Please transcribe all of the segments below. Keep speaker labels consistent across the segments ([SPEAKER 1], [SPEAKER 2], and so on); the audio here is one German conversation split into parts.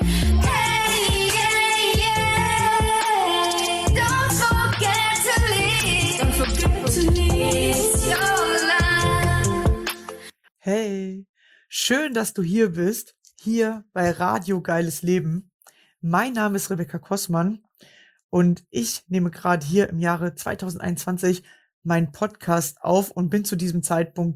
[SPEAKER 1] Hey, yeah, yeah. Don't forget to leave. Don't forget to leave your life.
[SPEAKER 2] Hey, schön, dass du hier bist, hier bei Radio Geiles Leben. Mein Name ist Rebecca Kossmann und ich nehme gerade hier im Jahre 2021 meinen Podcast auf und bin zu diesem Zeitpunkt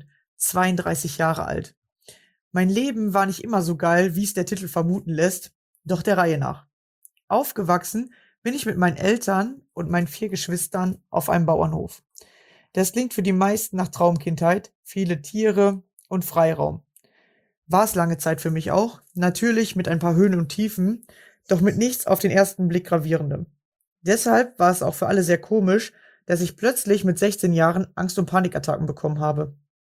[SPEAKER 2] 32 Jahre alt. Mein Leben war nicht immer so geil, wie es der Titel vermuten lässt, doch der Reihe nach. Aufgewachsen bin ich mit meinen Eltern und meinen 4 Geschwistern auf einem Bauernhof. Das klingt für die meisten nach Traumkindheit, viele Tiere und Freiraum. War es lange Zeit für mich auch, natürlich mit ein paar Höhen und Tiefen, doch mit nichts auf den ersten Blick gravierendem. Deshalb war es auch für alle sehr komisch, dass ich plötzlich mit 16 Jahren Angst- und Panikattacken bekommen habe,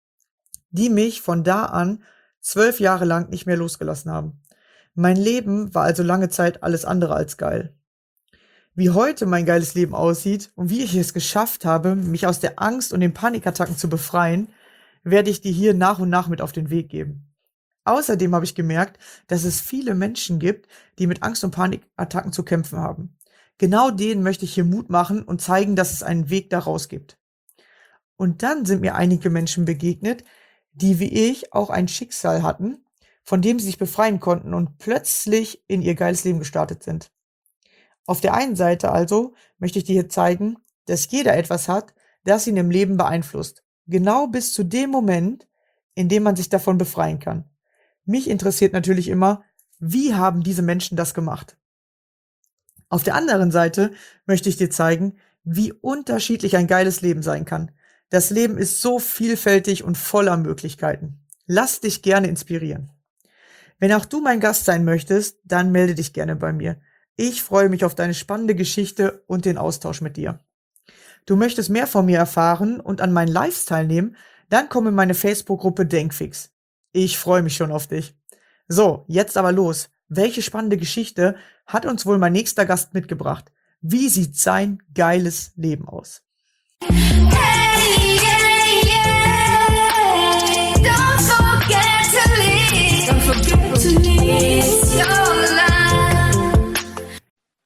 [SPEAKER 2] die mich von da an 12 Jahre lang nicht mehr losgelassen haben. Mein Leben war also lange Zeit alles andere als geil. Wie heute mein geiles Leben aussieht und wie ich es geschafft habe, mich aus der Angst und den Panikattacken zu befreien, werde ich dir hier nach und nach mit auf den Weg geben. Außerdem habe ich gemerkt, dass es viele Menschen gibt, die mit Angst- und Panikattacken zu kämpfen haben. Genau denen möchte ich hier Mut machen und zeigen, dass es einen Weg daraus gibt. Und dann sind mir einige Menschen begegnet, die wie ich auch ein Schicksal hatten, von dem sie sich befreien konnten und plötzlich in ihr geiles Leben gestartet sind. Auf der einen Seite also möchte ich dir hier zeigen, dass jeder etwas hat, das ihn im Leben beeinflusst. Genau bis zu dem Moment, in dem man sich davon befreien kann. Mich interessiert natürlich immer, wie haben diese Menschen das gemacht? Auf der anderen Seite möchte ich dir zeigen, wie unterschiedlich ein geiles Leben sein kann. Das Leben ist so vielfältig und voller Möglichkeiten. Lass dich gerne inspirieren. Wenn auch du mein Gast sein möchtest, dann melde dich gerne bei mir. Ich freue mich auf deine spannende Geschichte und den Austausch mit dir. Du möchtest mehr von mir erfahren und an meinen Lives teilnehmen, dann komm in meine Facebook-Gruppe Denkfix. Ich freue mich schon auf dich. So, jetzt aber los. Welche spannende Geschichte hat uns wohl mein nächster Gast mitgebracht? Wie sieht sein geiles Leben aus?
[SPEAKER 1] Hey, yeah, yeah. Don't forget to leave. Don't forget to leave your life.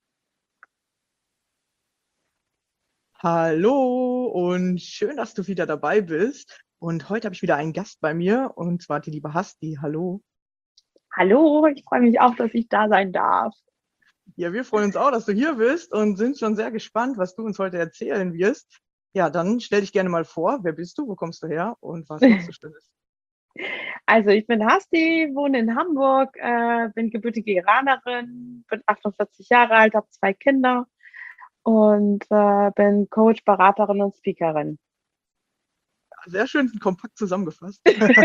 [SPEAKER 2] Hallo und schön, dass du wieder dabei bist. Und heute habe ich wieder einen Gast bei mir und zwar die liebe Hasti. Hallo.
[SPEAKER 3] Hallo, ich freue mich auch, dass ich da sein darf.
[SPEAKER 2] Ja, wir freuen uns auch, dass du hier bist und sind schon sehr gespannt, was du uns heute erzählen wirst. Ja, dann stell dich gerne mal vor. Wer bist du? Wo kommst du her? Und was machst du Schönes?
[SPEAKER 3] Also ich bin Hasti, wohne in Hamburg, bin gebürtige Iranerin, bin 48 Jahre alt, habe 2 Kinder und bin Coach, Beraterin und Speakerin.
[SPEAKER 2] Sehr schön kompakt zusammengefasst.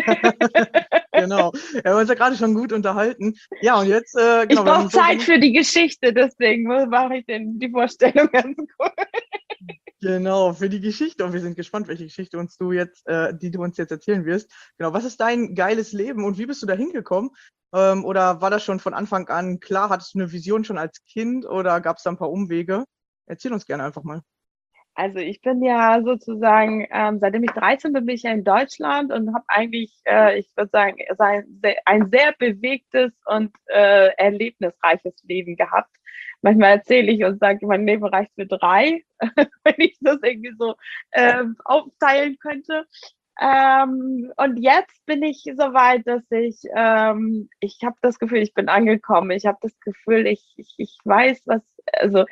[SPEAKER 2] Genau. Wir haben uns ja gerade schon gut unterhalten. Ja, und jetzt,
[SPEAKER 3] Ich
[SPEAKER 2] genau.
[SPEAKER 3] brauche Zeit für die Geschichte, deswegen mache ich die Vorstellung ganz kurz.
[SPEAKER 2] Genau, für die Geschichte. Und wir sind gespannt, welche Geschichte die du uns jetzt erzählen wirst. Genau, was ist dein geiles Leben und wie bist du da hingekommen? Oder war das schon von Anfang an klar? Hattest du eine Vision schon als Kind oder gab es da ein paar Umwege? Erzähl uns gerne einfach mal.
[SPEAKER 3] Also ich bin ja sozusagen, seitdem ich 13 bin, bin ich ja in Deutschland und habe eigentlich, ich würde sagen, ein sehr bewegtes und erlebnisreiches Leben gehabt. Manchmal erzähle ich und sage, mein Leben reicht für 3, wenn ich das irgendwie so aufteilen könnte. Und jetzt bin ich so weit, dass ich habe das Gefühl, ich bin angekommen. Ich habe das Gefühl, ich weiß, also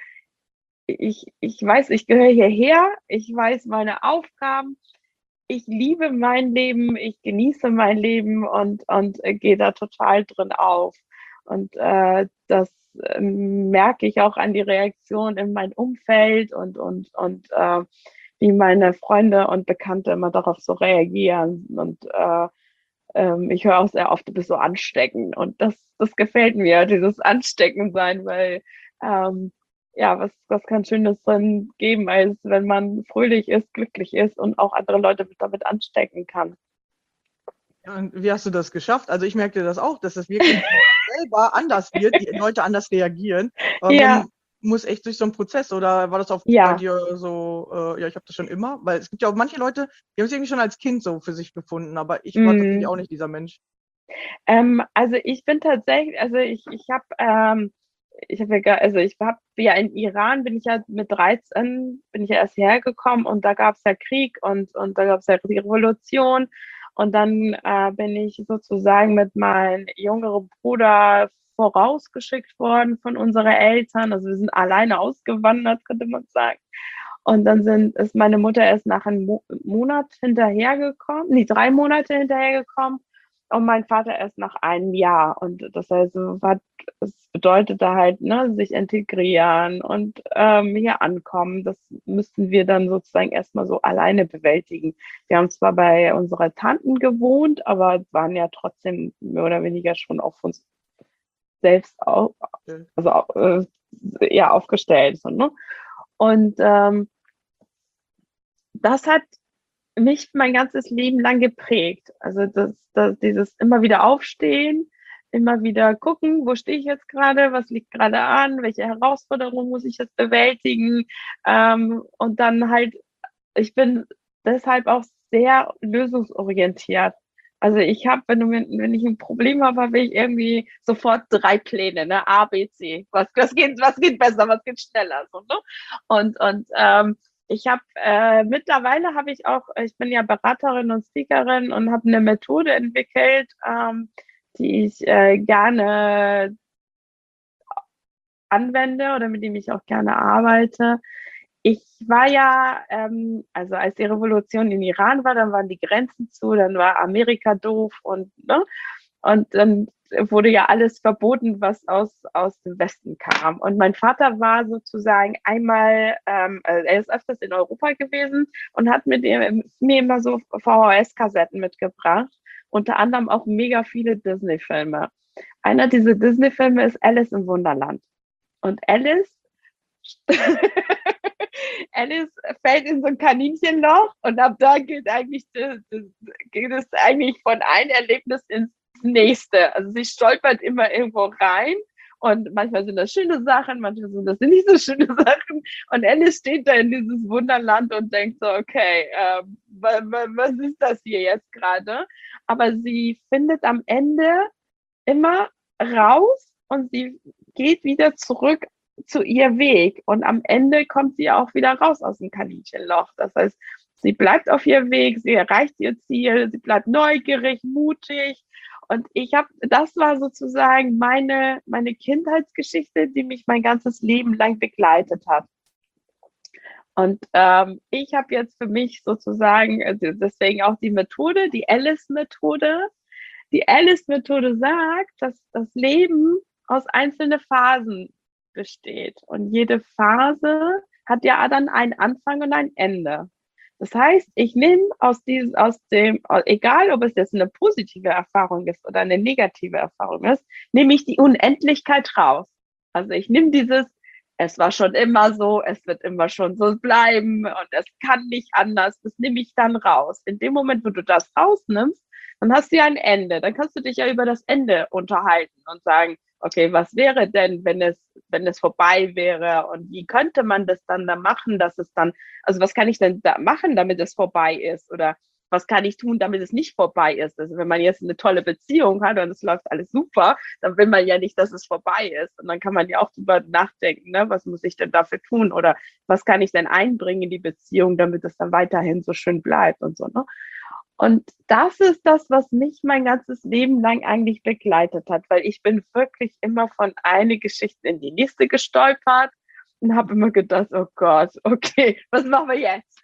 [SPEAKER 3] ich weiß, ich gehöre hierher, ich weiß meine Aufgaben, ich liebe mein Leben, ich genieße mein Leben und gehe da total drin auf. Und das merke ich auch an die Reaktion in meinem Umfeld und wie meine Freunde und Bekannte immer darauf so reagieren. Und ich höre auch sehr oft, du bist so ansteckend. Und das gefällt mir, dieses Ansteckendsein, weil ja, was kann Schönes drin geben, als wenn man fröhlich ist, glücklich ist und auch andere Leute damit anstecken kann.
[SPEAKER 2] Ja, und wie hast du das geschafft? Also ich merkte das auch, dass das wirklich selber anders wird, die Leute anders reagieren. Aber
[SPEAKER 3] Ja.
[SPEAKER 2] man muss echt durch so einen Prozess oder war das auch bei
[SPEAKER 3] Ja,
[SPEAKER 2] dir so, ja, ich habe das schon immer, weil es gibt ja auch manche Leute, die haben es irgendwie schon als Kind so für sich gefunden, aber ich war tatsächlich auch nicht dieser Mensch.
[SPEAKER 3] Also ich bin tatsächlich, also ich habe ja in Iran bin ich ja mit 13 bin ich ja erst hergekommen und da gab es ja Krieg und da gab es ja die Revolution und dann bin ich sozusagen mit meinem jüngeren Bruder vorausgeschickt worden von unseren Eltern. Also wir sind alleine ausgewandert, könnte man sagen. Und dann ist meine Mutter erst nach einem Monat hinterhergekommen, nee, 3 Monate hinterhergekommen und mein Vater erst nach einem Jahr. Und das heißt, es bedeutete halt, ne, sich integrieren und hier ankommen. Das müssten wir dann sozusagen erstmal so alleine bewältigen. Wir haben zwar bei unserer Tanten gewohnt, aber waren ja trotzdem mehr oder weniger schon auf uns selbst
[SPEAKER 2] Ja.
[SPEAKER 3] also, ja, aufgestellt. So, ne? Und das hat mich mein ganzes Leben lang geprägt. Also dieses immer wieder aufstehen, immer wieder gucken, wo stehe ich jetzt gerade, was liegt gerade an, welche Herausforderungen muss ich jetzt bewältigen. Und dann halt, ich bin deshalb auch sehr lösungsorientiert. Also ich habe, wenn ich ein Problem habe, habe ich irgendwie sofort 3 Pläne, ne? A, B, C. Was geht besser, was geht schneller, so, ne? Und ich habe mittlerweile habe ich auch, ich bin ja Beraterin und Speakerin und habe eine Methode entwickelt, die ich gerne anwende oder mit dem ich auch gerne arbeite. Ich war ja, also als die Revolution in Iran war, dann waren die Grenzen zu, dann war Amerika doof und, ne? Und dann wurde ja alles verboten, was aus dem Westen kam. Und mein Vater war sozusagen einmal, er ist öfters in Europa gewesen und hat mir immer so VHS-Kassetten mitgebracht, unter anderem auch mega viele Disney-Filme. Einer dieser Disney-Filme ist Alice im Wunderland. Und Alice fällt in so ein Kaninchenloch und ab da geht es eigentlich von einem Erlebnis ins nächste. Also sie stolpert immer irgendwo rein und manchmal sind das schöne Sachen, manchmal sind das nicht so schöne Sachen und Alice steht da in dieses Wunderland und denkt so, okay, was ist das hier jetzt gerade? Aber sie findet am Ende immer raus und sie geht wieder zurück zu ihr Weg und am Ende kommt sie auch wieder raus aus dem Kaninchenloch. Das heißt, sie bleibt auf ihr Weg, sie erreicht ihr Ziel, sie bleibt neugierig, mutig und das war sozusagen meine Kindheitsgeschichte, die mich mein ganzes Leben lang begleitet hat. Und ich habe jetzt für mich sozusagen, also deswegen auch die Methode, die Alice-Methode. Die Alice-Methode sagt, dass das Leben aus einzelnen Phasen besteht. Und jede Phase hat ja dann einen Anfang und ein Ende. Das heißt, ich nehme egal ob es jetzt eine positive Erfahrung ist oder eine negative Erfahrung ist, nehme ich die Unendlichkeit raus. Also ich nehme es war schon immer so, es wird immer schon so bleiben und es kann nicht anders, das nehme ich dann raus. In dem Moment, wo du das rausnimmst, dann hast du ja ein Ende. Dann kannst du dich ja über das Ende unterhalten und sagen, okay, was wäre denn, wenn es vorbei wäre und wie könnte man das dann da machen, dass es dann, also was kann ich denn da machen, damit es vorbei ist oder was kann ich tun, damit es nicht vorbei ist? Also wenn man jetzt eine tolle Beziehung hat und es läuft alles super, dann will man ja nicht, dass es vorbei ist. Und dann kann man ja auch drüber nachdenken, ne? Was muss ich denn dafür tun? Oder was kann ich denn einbringen in die Beziehung, damit es dann weiterhin so schön bleibt und so, ne? Und das ist das, was mich mein ganzes Leben lang eigentlich begleitet hat, weil ich bin wirklich immer von einer Geschichte in die nächste gestolpert und habe immer gedacht, oh Gott, okay, was machen wir jetzt?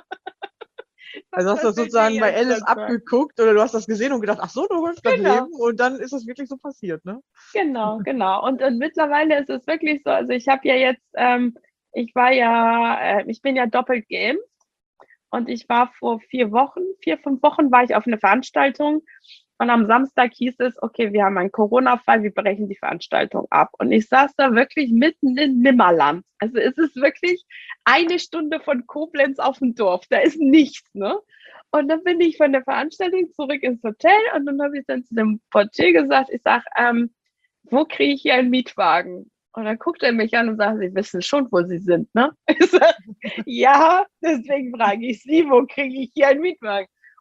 [SPEAKER 2] Also hast du das sozusagen bei Alice abgeguckt oder du hast das gesehen und gedacht, ach so, du läuft das
[SPEAKER 3] Genau.
[SPEAKER 2] Leben und dann ist das wirklich so passiert, ne?
[SPEAKER 3] Genau, genau. Und mittlerweile ist es wirklich so, also ich habe ja jetzt, ich bin ja doppelt geimpft und ich war vor 5 Wochen war ich auf eine Veranstaltung und am Samstag hieß es, okay, wir haben einen Corona-Fall, wir brechen die Veranstaltung ab. Und ich saß da wirklich mitten in Nimmerland. Also es ist wirklich 1 Stunde von Koblenz auf dem Dorf. Da ist nichts, ne? Und dann bin ich von der Veranstaltung zurück ins Hotel und dann habe ich dann zu dem Portier gesagt, ich sage, wo kriege ich hier einen Mietwagen? Und dann guckt er mich an und sagt, Sie wissen schon, wo Sie sind, ne? Ich sage, ja, deswegen frage ich Sie, wo kriege ich hier einen Mietwagen?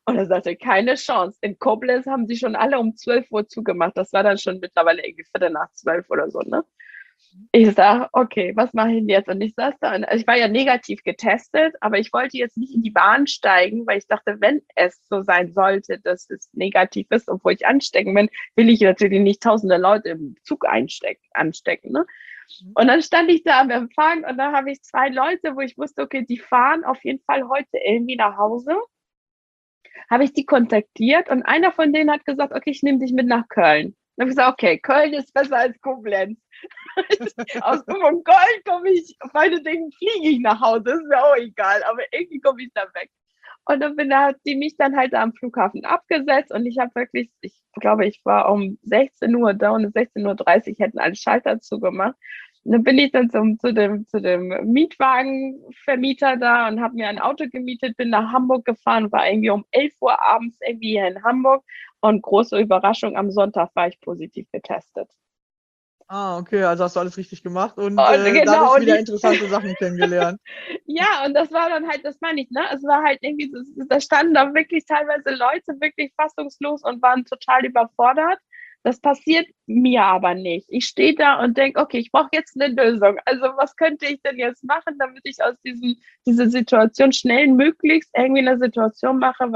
[SPEAKER 3] Und er sagte, keine Chance. In Koblenz haben sie schon alle um 12 Uhr zugemacht. Das war dann schon mittlerweile irgendwie Viertel nach 12 oder so, ne? Ich sag, okay, was mache ich denn jetzt? Und ich saß da, und also ich war ja negativ getestet, aber ich wollte jetzt nicht in die Bahn steigen, weil ich dachte, wenn es so sein sollte, dass es negativ ist, obwohl ich anstecken bin, will ich natürlich nicht tausende Leute im Zug anstecken, ne? Und dann stand ich da am Empfang und da habe ich 2 Leute, wo ich wusste, okay, die fahren auf jeden Fall heute irgendwie nach Hause. Habe ich die kontaktiert und einer von denen hat gesagt, okay, ich nehme dich mit nach Köln. Dann habe ich gesagt, okay, Köln ist besser als Koblenz. Von Köln komme ich, meinetwegen fliege ich nach Hause, ist mir auch egal, aber irgendwie komme ich da weg. Und dann hat die mich dann halt am Flughafen abgesetzt und ich habe wirklich, ich glaube, ich war um 16 Uhr da und um 16:30 Uhr hätten alle Schalter zugemacht. Und dann bin ich dann zu dem Mietwagenvermieter da und habe mir ein Auto gemietet, bin nach Hamburg gefahren, war irgendwie um 11 Uhr abends irgendwie hier in Hamburg und große Überraschung, am Sonntag war ich positiv getestet.
[SPEAKER 2] Ah, okay, also hast du alles richtig gemacht und
[SPEAKER 3] Und genau,
[SPEAKER 2] dadurch
[SPEAKER 3] und
[SPEAKER 2] wieder
[SPEAKER 3] ich,
[SPEAKER 2] interessante Sachen kennengelernt.
[SPEAKER 3] ja, und das war dann halt, das meine ich, ne? Es war halt irgendwie, da standen da wirklich teilweise Leute wirklich fassungslos und waren total überfordert. Das passiert mir aber nicht. Ich stehe da und denke, okay, ich brauche jetzt eine Lösung. Also was könnte ich denn jetzt machen, damit ich aus dieser Situation schnellstmöglichst irgendwie eine Situation mache,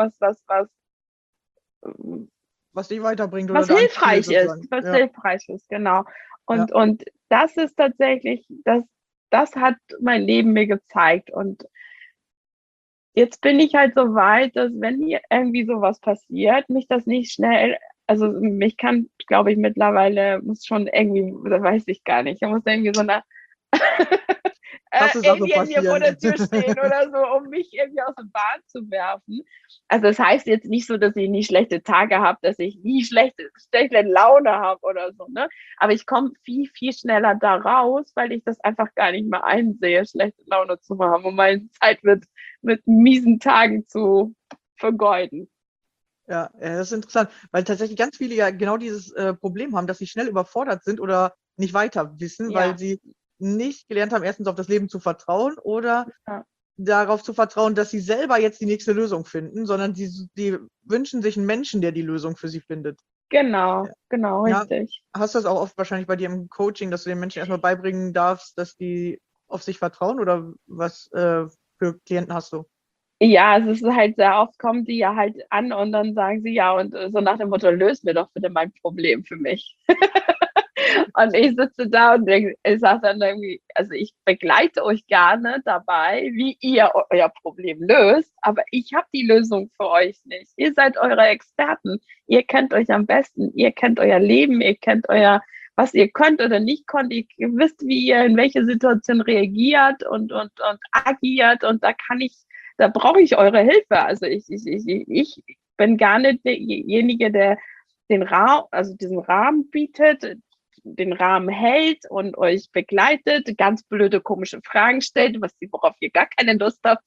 [SPEAKER 2] Was dich weiterbringt oder
[SPEAKER 3] was
[SPEAKER 2] dein Ziel
[SPEAKER 3] hilfreich ist,
[SPEAKER 2] sozusagen.
[SPEAKER 3] was
[SPEAKER 2] Ja,
[SPEAKER 3] hilfreich ist, genau.
[SPEAKER 2] ja.
[SPEAKER 3] Und das ist tatsächlich, das hat mein Leben mir gezeigt. Und jetzt bin ich halt so weit, dass wenn mir irgendwie sowas passiert, mich das nicht schnell, also mich kann, glaube ich, mittlerweile, muss schon irgendwie, oder weiß ich gar nicht, da muss irgendwie so eine
[SPEAKER 2] Krasse Sache
[SPEAKER 3] Alien mir vor der
[SPEAKER 2] passieren.
[SPEAKER 3] Tür stehen oder so, um mich irgendwie aus der Bahn zu werfen. Also das heißt jetzt nicht so, dass ich nie schlechte Tage habe, dass ich nie schlechte Laune habe oder so, ne? Aber ich komme viel, viel schneller da raus, weil ich das einfach gar nicht mehr einsehe, schlechte Laune zu haben und meine Zeit mit miesen Tagen zu vergeuden.
[SPEAKER 2] Ja, das ist interessant, weil tatsächlich ganz viele ja genau dieses Problem haben, dass sie schnell überfordert sind oder nicht weiter wissen, weil
[SPEAKER 3] Ja,
[SPEAKER 2] sie nicht gelernt haben, erstens auf das Leben zu vertrauen oder
[SPEAKER 3] ja.
[SPEAKER 2] darauf zu vertrauen, dass sie selber jetzt die nächste Lösung finden, sondern die wünschen sich einen Menschen, der die Lösung für sie findet.
[SPEAKER 3] Genau,
[SPEAKER 2] Ja.
[SPEAKER 3] genau,
[SPEAKER 2] Ja,
[SPEAKER 3] richtig.
[SPEAKER 2] hast du das auch oft wahrscheinlich bei dir im Coaching, dass du den Menschen erstmal beibringen darfst, dass die auf sich vertrauen oder was für Klienten hast du?
[SPEAKER 3] Ja, es ist halt sehr oft, kommen die ja halt an und dann sagen sie ja und so nach dem Motto, löst mir doch bitte mein Problem für mich. Und ich sitze da und denke, ich sage dann irgendwie, also ich begleite euch gerne dabei, wie ihr euer Problem löst, aber ich habe die Lösung für euch nicht. Ihr seid eure Experten. Ihr kennt euch am besten. Ihr kennt euer Leben. Ihr kennt was ihr könnt oder nicht könnt. Ihr wisst, wie ihr in welche Situation reagiert und agiert. Und da brauche ich eure Hilfe. Also ich bin gar nicht derjenige, der diesen Rahmen bietet, den Rahmen hält und euch begleitet, ganz blöde, komische Fragen stellt, worauf ihr gar keine Lust habt.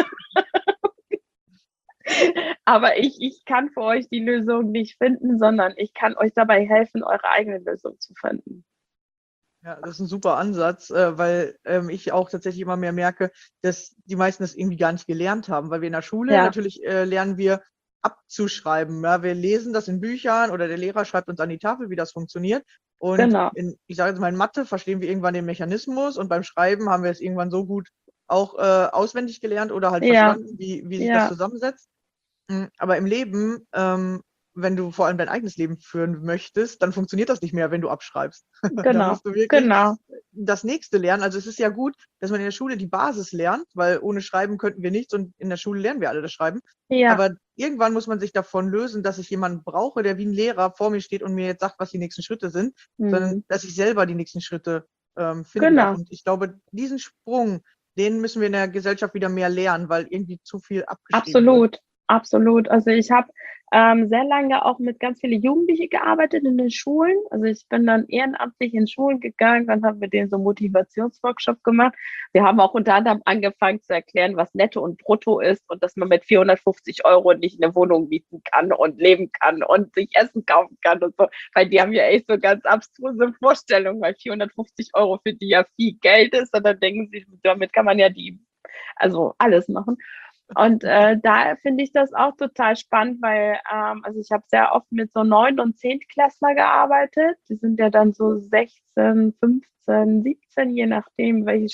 [SPEAKER 3] Aber ich kann für euch die Lösung nicht finden, sondern ich kann euch dabei helfen, eure eigene Lösung zu finden.
[SPEAKER 2] Ja, das ist ein super Ansatz, weil ich auch tatsächlich immer mehr merke, dass die meisten das irgendwie gar nicht gelernt haben, weil wir in der Schule
[SPEAKER 3] Ja,
[SPEAKER 2] natürlich lernen wir abzuschreiben. Ja, wir lesen das in Büchern oder der Lehrer schreibt uns an die Tafel, wie das funktioniert. Und
[SPEAKER 3] genau.
[SPEAKER 2] ich sage jetzt mal, in Mathe verstehen wir irgendwann den Mechanismus und beim Schreiben haben wir es irgendwann so gut auch auswendig gelernt oder halt
[SPEAKER 3] Ja,
[SPEAKER 2] verstanden, wie sich das
[SPEAKER 3] ja,
[SPEAKER 2] zusammensetzt. Aber im Leben, wenn du vor allem dein eigenes Leben führen möchtest, dann funktioniert das nicht mehr, wenn du abschreibst. Da
[SPEAKER 3] genau,
[SPEAKER 2] musst du wirklich
[SPEAKER 3] genau.
[SPEAKER 2] das Nächste lernen. Also es ist ja gut, dass man in der Schule die Basis lernt, weil ohne Schreiben könnten wir nichts und in der Schule lernen wir alle das Schreiben.
[SPEAKER 3] Ja,
[SPEAKER 2] Aber irgendwann muss man sich davon lösen, dass ich jemanden brauche, der wie ein Lehrer vor mir steht und mir jetzt sagt, was die nächsten Schritte sind, sondern
[SPEAKER 3] hm,
[SPEAKER 2] dass ich selber die nächsten Schritte finden darf.
[SPEAKER 3] genau.
[SPEAKER 2] Und ich glaube, diesen Sprung, den müssen wir in der Gesellschaft wieder mehr lernen, weil irgendwie zu viel abgeschrieben wird.
[SPEAKER 3] Absolut, absolut. Also ich habe sehr lange auch mit ganz vielen Jugendlichen gearbeitet in den Schulen. Also ich bin dann ehrenamtlich in Schulen gegangen und habe mit denen so Motivationsworkshop gemacht. Wir haben auch unter anderem angefangen zu erklären, was Netto und Brutto ist und dass man mit 450 € nicht eine Wohnung mieten kann und leben kann und sich Essen kaufen kann und so. Weil die haben ja echt so ganz abstruse Vorstellungen, weil 450 € für die ja viel Geld ist. Und dann denken sie, damit kann man ja also alles machen. Und da finde ich das auch total spannend, weil also ich habe sehr oft mit so 9- und 10-Klässler gearbeitet. Die sind ja dann so 16, 15, 17, je nachdem, welche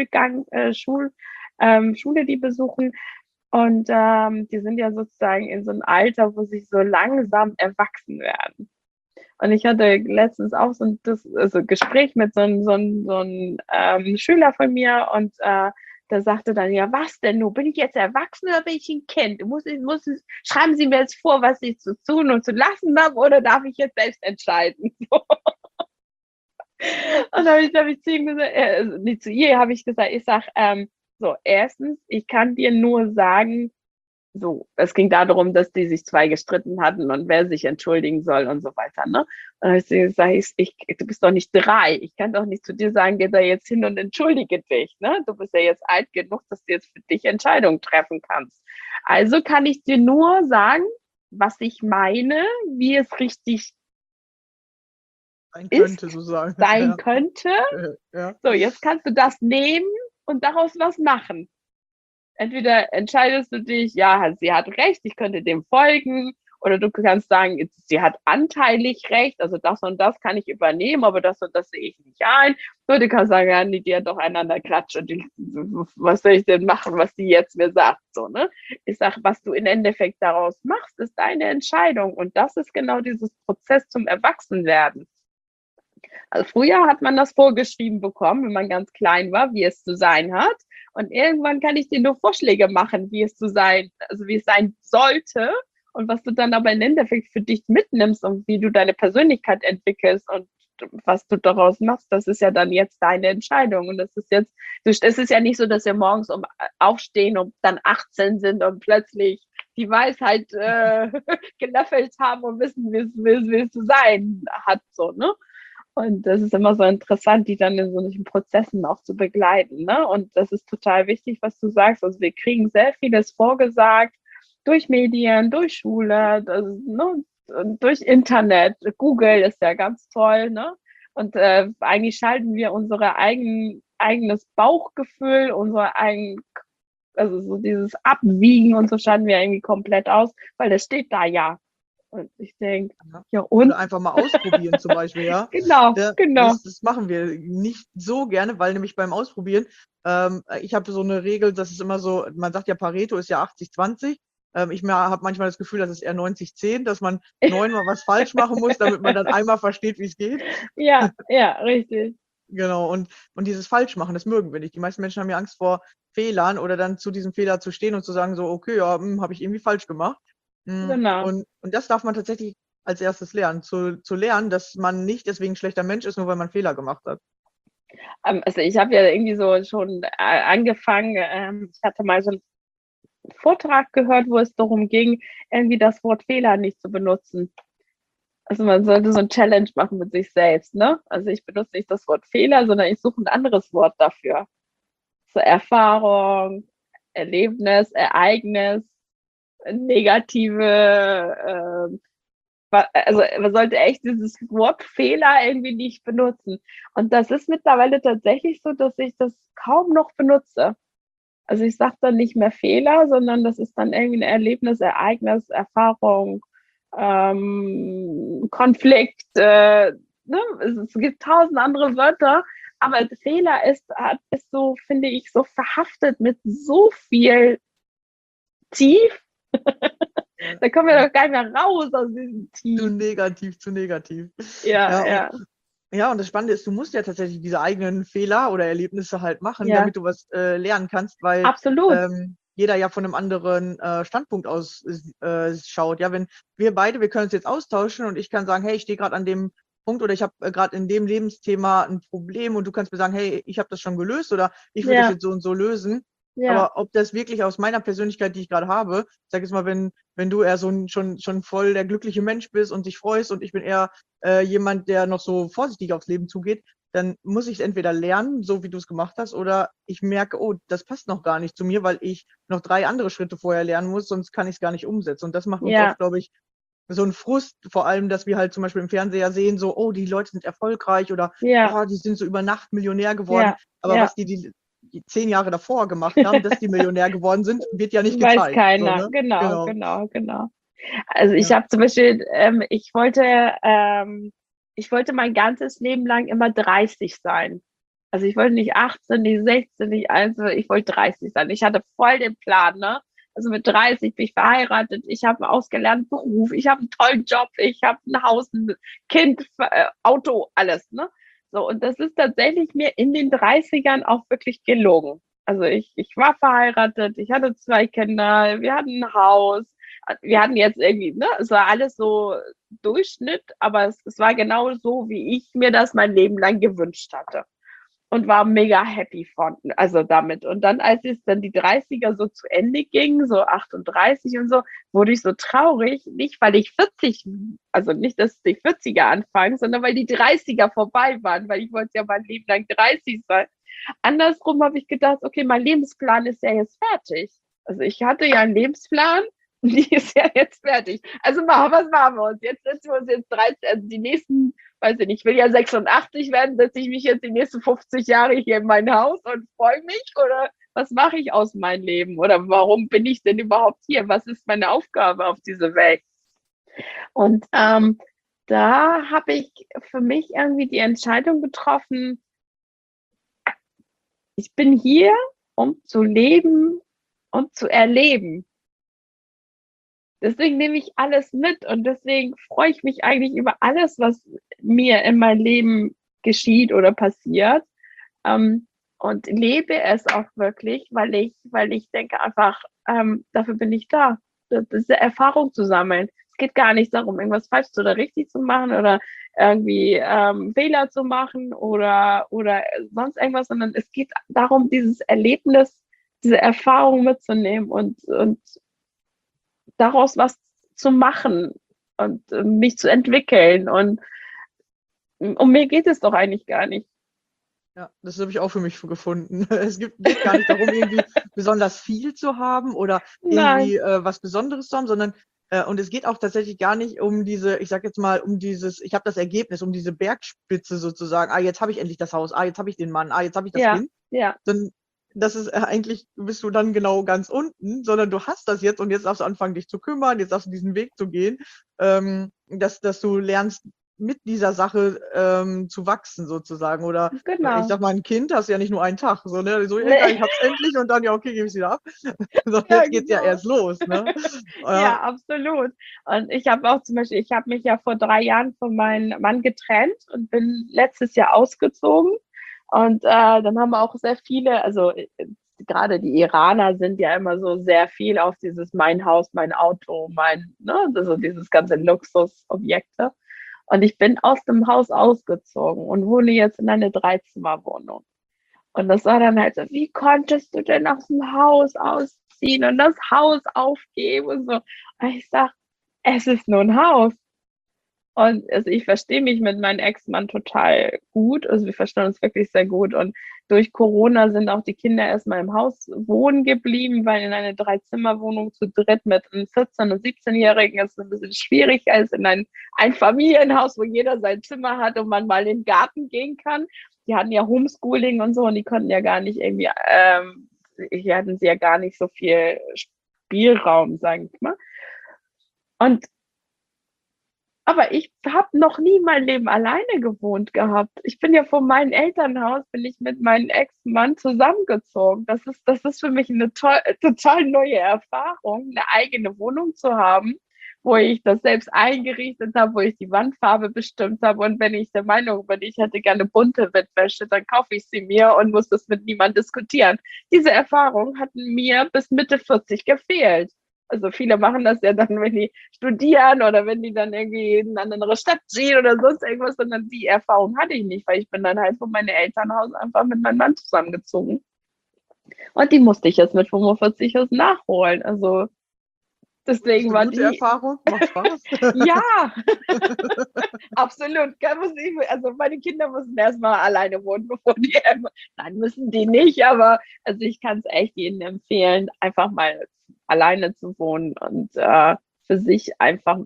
[SPEAKER 3] Schule die besuchen. Und die sind ja sozusagen in so einem Alter, wo sie so langsam erwachsen werden. Und ich hatte letztens auch so ein Gespräch mit so einem Schüler von mir und der sagte dann, ja, was denn nun? Bin ich jetzt erwachsen oder bin ich ein Kind? Schreiben Sie mir jetzt vor, was ich zu tun und zu lassen habe, oder darf ich jetzt selbst entscheiden? Und da habe ich zu ihm gesagt, nicht zu ihr, habe ich gesagt, ich sage, so, erstens, ich kann dir nur sagen, so, es ging darum, dass die sich zwei gestritten hatten und wer sich entschuldigen soll und so weiter, ne? Und dann sage ich, du bist doch nicht 3. Ich kann doch nicht zu dir sagen, geh da jetzt hin und entschuldige dich, ne? Du bist ja jetzt alt genug, dass du jetzt für dich Entscheidungen treffen kannst. Also kann ich dir nur sagen, was ich meine, wie es richtig
[SPEAKER 2] Sein
[SPEAKER 3] ist,
[SPEAKER 2] könnte, so sagen.
[SPEAKER 3] sein
[SPEAKER 2] Ja.
[SPEAKER 3] könnte.
[SPEAKER 2] Ja.
[SPEAKER 3] So, jetzt kannst du das nehmen und daraus was machen. Entweder entscheidest du dich, ja, sie hat recht, ich könnte dem folgen, oder du kannst sagen, sie hat anteilig recht, also das und das kann ich übernehmen, aber das und das sehe ich nicht ein. So, du kannst sagen, ja, die hat doch einander Klatsch und was soll ich denn machen, was die jetzt mir sagt, so, ne? Ich sage, was du im Endeffekt daraus machst, ist deine Entscheidung, und das ist genau dieses Prozess zum Erwachsenwerden. Also früher hat man das vorgeschrieben bekommen, wenn man ganz klein war, wie es zu sein hat. Und irgendwann kann ich dir nur Vorschläge machen, wie es wie es sein sollte. Und was du dann aber im Endeffekt für dich mitnimmst und wie du deine Persönlichkeit entwickelst und was du daraus machst, das ist ja dann jetzt deine Entscheidung. Und es ist ja nicht so, dass wir morgens aufstehen und dann 18 sind und plötzlich die Weisheit gelöffelt haben und wissen, wie es zu sein hat, so, ne? Und das ist immer so interessant, die dann in solchen Prozessen auch zu begleiten, ne? Und das ist total wichtig, was du sagst. Also wir kriegen sehr vieles vorgesagt durch Medien, durch Schule, ne? Und durch Internet. Google ist ja ganz toll, ne? Und eigentlich schalten wir eigenes Bauchgefühl, also so dieses Abwiegen und so schalten wir irgendwie komplett aus, weil das steht da ja. Und ich denke, ja und?
[SPEAKER 2] Oder einfach mal ausprobieren zum Beispiel, ja.
[SPEAKER 3] Genau, genau.
[SPEAKER 2] Das machen wir nicht so gerne, weil nämlich beim Ausprobieren, ich habe so eine Regel, das ist immer so, man sagt ja, Pareto ist ja 80-20. Ich habe manchmal das Gefühl, das ist eher 90-10, dass man 9-mal was falsch machen muss, damit man dann einmal versteht, wie es geht.
[SPEAKER 3] Ja, richtig.
[SPEAKER 2] Genau, und dieses Falschmachen, das mögen wir nicht. Die meisten Menschen haben ja Angst vor Fehlern oder dann zu diesem Fehler zu stehen und zu sagen so: „Okay, ja, habe ich irgendwie falsch gemacht."
[SPEAKER 3] Genau.
[SPEAKER 2] Und das darf man tatsächlich als erstes lernen, zu lernen, dass man nicht deswegen 'n schlechter Mensch ist, nur weil man Fehler gemacht hat.
[SPEAKER 3] Also ich habe ja irgendwie so schon angefangen, ich hatte mal so einen Vortrag gehört, wo es darum ging, irgendwie das Wort Fehler nicht zu benutzen. Also man sollte so ein Challenge machen mit sich selbst, ne? Also ich benutze nicht das Wort Fehler, sondern ich suche ein anderes Wort dafür. So Erfahrung, Erlebnis, Ereignis, negative, also man sollte echt dieses Wort Fehler irgendwie nicht benutzen. Und das ist mittlerweile tatsächlich so, dass ich das kaum noch benutze. Also ich sage dann nicht mehr Fehler, sondern das ist dann irgendwie ein Erlebnis, Ereignis, Erfahrung, Konflikt. Ne? Es gibt 1000 andere Wörter, aber Fehler ist so, finde ich, so verhaftet mit so viel tief. Da kommen wir doch gar nicht mehr raus aus diesem Tief.
[SPEAKER 2] Zu negativ.
[SPEAKER 3] Ja.
[SPEAKER 2] Ja, und das Spannende ist, du musst ja tatsächlich diese eigenen Fehler oder Erlebnisse halt machen,
[SPEAKER 3] Ja.
[SPEAKER 2] damit du was lernen kannst, weil
[SPEAKER 3] Absolut.
[SPEAKER 2] jeder ja von einem anderen Standpunkt aus schaut. Ja, wenn wir können uns jetzt austauschen und ich kann sagen, hey, ich stehe gerade an dem Punkt oder ich habe gerade in dem Lebensthema ein Problem und du kannst mir sagen, hey, ich habe das schon gelöst oder ich würde das jetzt so und so lösen.
[SPEAKER 3] Ja.
[SPEAKER 2] Aber ob das wirklich aus meiner Persönlichkeit, die ich gerade habe, sag jetzt mal, wenn du eher so schon voll der glückliche Mensch bist und dich freust und ich bin eher jemand, der noch so vorsichtig aufs Leben zugeht, dann muss ich es entweder lernen, so wie du es gemacht hast, oder ich merke, oh, das passt noch gar nicht zu mir, weil ich noch 3 andere Schritte vorher lernen muss, sonst kann ich es gar nicht umsetzen. Und das macht uns oft, glaube ich, so ein Frust, vor allem, dass wir halt zum Beispiel im Fernseher sehen, so, oh, die Leute sind erfolgreich oder
[SPEAKER 3] Ja.
[SPEAKER 2] oh, die sind so über Nacht Millionär geworden.
[SPEAKER 3] Ja.
[SPEAKER 2] Aber
[SPEAKER 3] Ja.
[SPEAKER 2] was die die 10 Jahre davor gemacht haben, dass die Millionär geworden sind, wird ja nicht
[SPEAKER 3] Weiß
[SPEAKER 2] gezeigt. So,
[SPEAKER 3] keiner.
[SPEAKER 2] ne?
[SPEAKER 3] Genau,
[SPEAKER 2] Genau.
[SPEAKER 3] genau, genau. Also ich
[SPEAKER 2] Ja.
[SPEAKER 3] habe zum Beispiel, ich wollte mein ganzes Leben lang immer 30 sein. Also ich wollte nicht 18, nicht 16, nicht 1, ich wollte 30 sein. Ich hatte voll den Plan, ne? Also mit 30 bin ich verheiratet, ich habe einen ausgelernten Beruf, ich habe einen tollen Job, ich habe ein Haus, ein Kind, Auto, alles, ne? So, und das ist tatsächlich mir in den 30ern auch wirklich gelungen. Also ich war verheiratet, ich hatte 2 Kinder, wir hatten ein Haus, wir hatten jetzt irgendwie, ne, es war alles so Durchschnitt, aber es war genau so, wie ich mir das mein Leben lang gewünscht hatte. Und war mega happy also damit. Und dann, als es dann die 30er so zu Ende ging, so 38 und so, wurde ich so traurig, nicht weil ich 40, also nicht, dass die 40er anfangen, sondern weil die 30er vorbei waren, weil ich wollte ja mein Leben lang 30 sein. Andersrum habe ich gedacht, okay, mein Lebensplan ist ja jetzt fertig. Also ich hatte ja einen Lebensplan, die ist ja jetzt fertig. Also was machen wir uns? Jetzt setzen wir uns jetzt 13, also die nächsten, weiß ich nicht, ich will ja 86 werden, setze ich mich jetzt die nächsten 50 Jahre hier in mein Haus und freue mich? Oder was mache ich aus meinem Leben? Oder warum bin ich denn überhaupt hier? Was ist meine Aufgabe auf dieser Welt? Und da habe ich für mich irgendwie die Entscheidung getroffen, ich bin hier, um zu leben und zu erleben. Deswegen nehme ich alles mit und deswegen freue ich mich eigentlich über alles, was mir in meinem Leben geschieht oder passiert. Und lebe es auch wirklich, weil ich denke einfach, dafür bin ich da, diese Erfahrung zu sammeln. Es geht gar nicht darum, irgendwas falsch oder richtig zu machen oder irgendwie Fehler zu machen oder sonst irgendwas, sondern es geht darum, dieses Erlebnis, diese Erfahrung mitzunehmen und daraus was zu machen und mich zu entwickeln. Und um mir geht es doch eigentlich gar nicht.
[SPEAKER 2] Ja, das habe ich auch für mich gefunden. Es geht gar nicht darum, irgendwie besonders viel zu haben oder
[SPEAKER 3] Nein,
[SPEAKER 2] irgendwie was Besonderes zu haben, sondern und es geht auch tatsächlich gar nicht um diese, ich sag jetzt mal, um dieses, ich habe das Ergebnis, um diese Bergspitze sozusagen, jetzt habe ich endlich das Haus, jetzt habe ich den Mann, jetzt habe ich das
[SPEAKER 3] ja,
[SPEAKER 2] Kind.
[SPEAKER 3] ja,
[SPEAKER 2] Dann das ist eigentlich bist du dann genau ganz unten, sondern du hast das jetzt und jetzt darfst du anfangen, dich zu kümmern, jetzt darfst du diesen Weg zu gehen, dass du lernst, mit dieser Sache zu wachsen sozusagen. Oder ich
[SPEAKER 3] genau.
[SPEAKER 2] sag mal, ein Kind hast ja nicht nur einen Tag, so, ne? So, egal,
[SPEAKER 3] Nee,
[SPEAKER 2] ich hab's endlich und dann, ja, okay, gebe ich wieder ab. So,
[SPEAKER 3] ja,
[SPEAKER 2] jetzt geht's ja
[SPEAKER 3] genau.
[SPEAKER 2] erst los, ne?
[SPEAKER 3] Ja,
[SPEAKER 2] Ja,
[SPEAKER 3] absolut. Und ich habe auch zum Beispiel, ich habe mich ja vor 3 Jahren von meinem Mann getrennt und bin letztes Jahr ausgezogen. Und dann haben wir auch sehr viele, also gerade die Iraner sind ja immer so sehr viel auf dieses mein Haus, mein Auto, ne, also dieses ganze Luxusobjekte. Und ich bin aus dem Haus ausgezogen und wohne jetzt in einer Dreizimmerwohnung. Und das war dann halt so, wie konntest du denn aus dem Haus ausziehen und das Haus aufgeben und so. Und ich sag, es ist nur ein Haus. Und also ich verstehe mich mit meinem Ex-Mann total gut. Also wir verstehen uns wirklich sehr gut. Und durch Corona sind auch die Kinder erstmal im Haus wohnen geblieben, weil in einer Dreizimmerwohnung zu dritt mit einem 14- und 17-Jährigen ist es ein bisschen schwierig als in ein Einfamilienhaus, wo jeder sein Zimmer hat und man mal in den Garten gehen kann. Die hatten ja Homeschooling und so und die konnten ja gar nicht irgendwie, hier hatten sie ja gar nicht so viel Spielraum, sage ich mal. Und aber ich habe noch nie mein Leben alleine gewohnt gehabt. Ich bin ja von meinem Elternhaus, bin ich mit meinem Ex-Mann zusammengezogen. Das ist für mich eine total neue Erfahrung, eine eigene Wohnung zu haben, wo ich das selbst eingerichtet habe, wo ich die Wandfarbe bestimmt habe. Und wenn ich der Meinung bin, ich hätte gerne bunte Bettwäsche, dann kaufe ich sie mir und muss das mit niemandem diskutieren. Diese Erfahrung hat mir bis Mitte 40 gefehlt. Also viele machen das ja dann, wenn die studieren oder wenn die dann irgendwie in eine andere Stadt ziehen oder sonst irgendwas, sondern die Erfahrung hatte ich nicht, weil ich bin dann halt von meinem Elternhaus einfach mit meinem Mann zusammengezogen. Und die musste ich jetzt mit 45 jetzt nachholen. Also
[SPEAKER 2] ist
[SPEAKER 3] deswegen
[SPEAKER 2] eine
[SPEAKER 3] war
[SPEAKER 2] gute
[SPEAKER 3] die,
[SPEAKER 2] Erfahrung, macht Spaß.
[SPEAKER 3] ja, absolut. Also meine Kinder mussten erstmal alleine wohnen, bevor die, nein, müssen die nicht, aber also ich kann es echt jedem empfehlen, einfach mal alleine zu wohnen und für sich einfach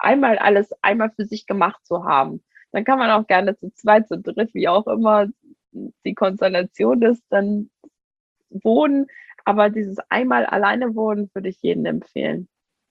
[SPEAKER 3] einmal für sich gemacht zu haben. Dann kann man auch gerne zu zweit, zu dritt, wie auch immer, die Konstellation ist, dann wohnen. Aber dieses einmal alleine wohnen würde ich jedem empfehlen.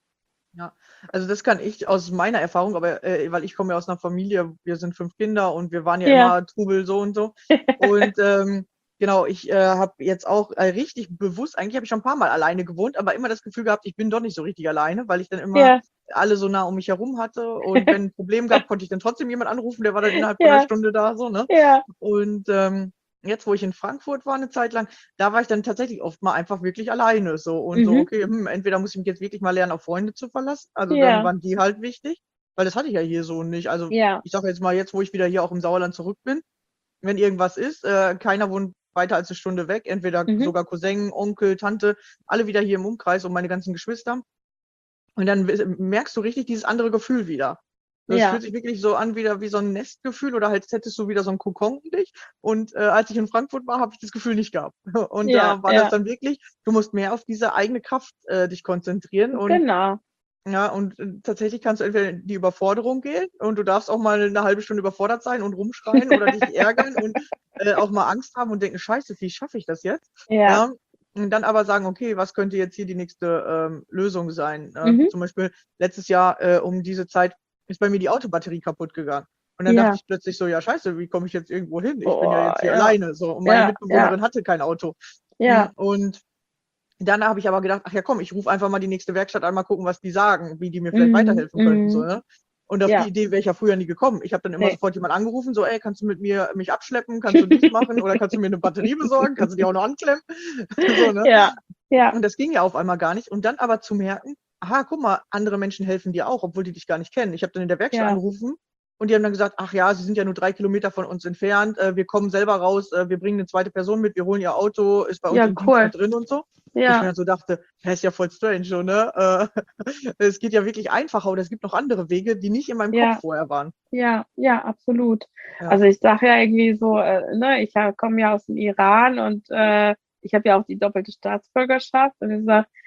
[SPEAKER 2] Ja, also das kann ich aus meiner Erfahrung, aber weil ich komme ja aus einer Familie, wir sind 5 Kinder und wir waren ja
[SPEAKER 3] Ja.
[SPEAKER 2] immer Trubel so und so. Und genau, ich habe jetzt auch richtig bewusst, eigentlich habe ich schon ein paar Mal alleine gewohnt, aber immer das Gefühl gehabt, ich bin doch nicht so richtig alleine, weil ich dann immer
[SPEAKER 3] Ja,
[SPEAKER 2] alle so nah um mich herum hatte. Und wenn ein Problem gab, konnte ich dann trotzdem jemand anrufen, der war dann innerhalb von einer
[SPEAKER 3] ja,
[SPEAKER 2] Stunde da, so, ne?
[SPEAKER 3] ja.
[SPEAKER 2] Und jetzt, wo ich in Frankfurt war eine Zeit lang, da war ich dann tatsächlich oft mal einfach wirklich alleine so und so,
[SPEAKER 3] Mhm.
[SPEAKER 2] okay, entweder muss ich mich jetzt wirklich mal lernen, auf Freunde zu verlassen. Also dann
[SPEAKER 3] Ja,
[SPEAKER 2] waren die halt wichtig, weil das hatte ich ja hier so nicht. Also
[SPEAKER 3] ja.
[SPEAKER 2] ich sage jetzt mal, jetzt, wo ich wieder hier auch im Sauerland zurück bin, wenn irgendwas ist, keiner wohnt weiter als eine Stunde weg, entweder
[SPEAKER 3] Mhm.
[SPEAKER 2] sogar Cousin, Onkel, Tante, alle wieder hier im Umkreis und meine ganzen Geschwister. Und dann merkst du richtig dieses andere Gefühl wieder. Das
[SPEAKER 3] Ja,
[SPEAKER 2] fühlt sich wirklich so an, wieder wie so ein Nestgefühl oder halt als hättest du wieder so einen Kokon um dich. Und als ich in Frankfurt war, habe ich das Gefühl nicht gehabt. Und
[SPEAKER 3] ja,
[SPEAKER 2] da war das
[SPEAKER 3] ja.
[SPEAKER 2] dann wirklich, du musst mehr auf diese eigene Kraft dich konzentrieren. Und
[SPEAKER 3] Genau.
[SPEAKER 2] ja, und tatsächlich kannst du entweder in die Überforderung gehen und du darfst auch mal eine halbe Stunde überfordert sein und rumschreien oder dich ärgern und auch mal Angst haben und denken, scheiße, wie schaffe ich das jetzt?
[SPEAKER 3] Ja.
[SPEAKER 2] Ja, und dann aber sagen, okay, was könnte jetzt hier die nächste Lösung sein?
[SPEAKER 3] Mhm.
[SPEAKER 2] Zum Beispiel letztes Jahr um diese Zeit ist bei mir die Autobatterie kaputt gegangen. Und dann dachte
[SPEAKER 3] Ja.
[SPEAKER 2] ich plötzlich so, ja scheiße, wie komme ich jetzt irgendwo hin? Ich bin ja
[SPEAKER 3] Oh,
[SPEAKER 2] jetzt hier
[SPEAKER 3] ja.
[SPEAKER 2] alleine. So. Und meine
[SPEAKER 3] Ja, ja,
[SPEAKER 2] Mitbewohnerin hatte kein Auto.
[SPEAKER 3] ja,
[SPEAKER 2] Und dann habe ich aber gedacht, ach ja komm, ich rufe einfach mal die nächste Werkstatt an, mal gucken, was die sagen, wie die mir vielleicht
[SPEAKER 3] mhm,
[SPEAKER 2] weiterhelfen könnten. So,
[SPEAKER 3] mhm.
[SPEAKER 2] ne? Und auf die
[SPEAKER 3] Ja,
[SPEAKER 2] Idee wäre ich ja früher nie gekommen. Ich habe dann immer
[SPEAKER 3] nee.
[SPEAKER 2] sofort jemand angerufen, so, ey, kannst du mit mir mich abschleppen, kannst du dies machen oder kannst du mir eine Batterie besorgen, kannst du die auch noch anklemmen? So, ne?
[SPEAKER 3] Ja, ja,
[SPEAKER 2] Und das ging ja auf einmal gar nicht. Und dann aber zu merken, aha, guck mal, andere Menschen helfen dir auch, obwohl die dich gar nicht kennen. Ich habe dann in der Werkstatt
[SPEAKER 3] ja.
[SPEAKER 2] angerufen und die haben dann gesagt, ach ja, sie sind ja nur 3 Kilometer von uns entfernt, wir kommen selber raus, wir bringen eine zweite Person mit, wir holen ihr Auto, ist bei uns
[SPEAKER 3] Ja,
[SPEAKER 2] im Dienst
[SPEAKER 3] cool.
[SPEAKER 2] mit drin und so. Ich mir
[SPEAKER 3] Ja,
[SPEAKER 2] dann so dachte, ja, ist ja voll strange, so, ne? Es geht ja wirklich einfacher oder es gibt noch andere Wege, die nicht in meinem Kopf
[SPEAKER 3] ja,
[SPEAKER 2] vorher waren.
[SPEAKER 3] ja, ja, absolut.
[SPEAKER 2] Ja.
[SPEAKER 3] Also ich sage ja irgendwie so, ne, ich komme ja aus dem Iran und ich habe ja auch die doppelte Staatsbürgerschaft und ich sage,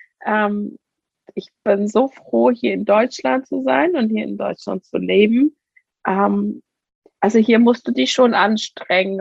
[SPEAKER 3] ich bin so froh, hier in Deutschland zu sein und hier in Deutschland zu leben. Ähm, also hier musst du dich schon anstrengen,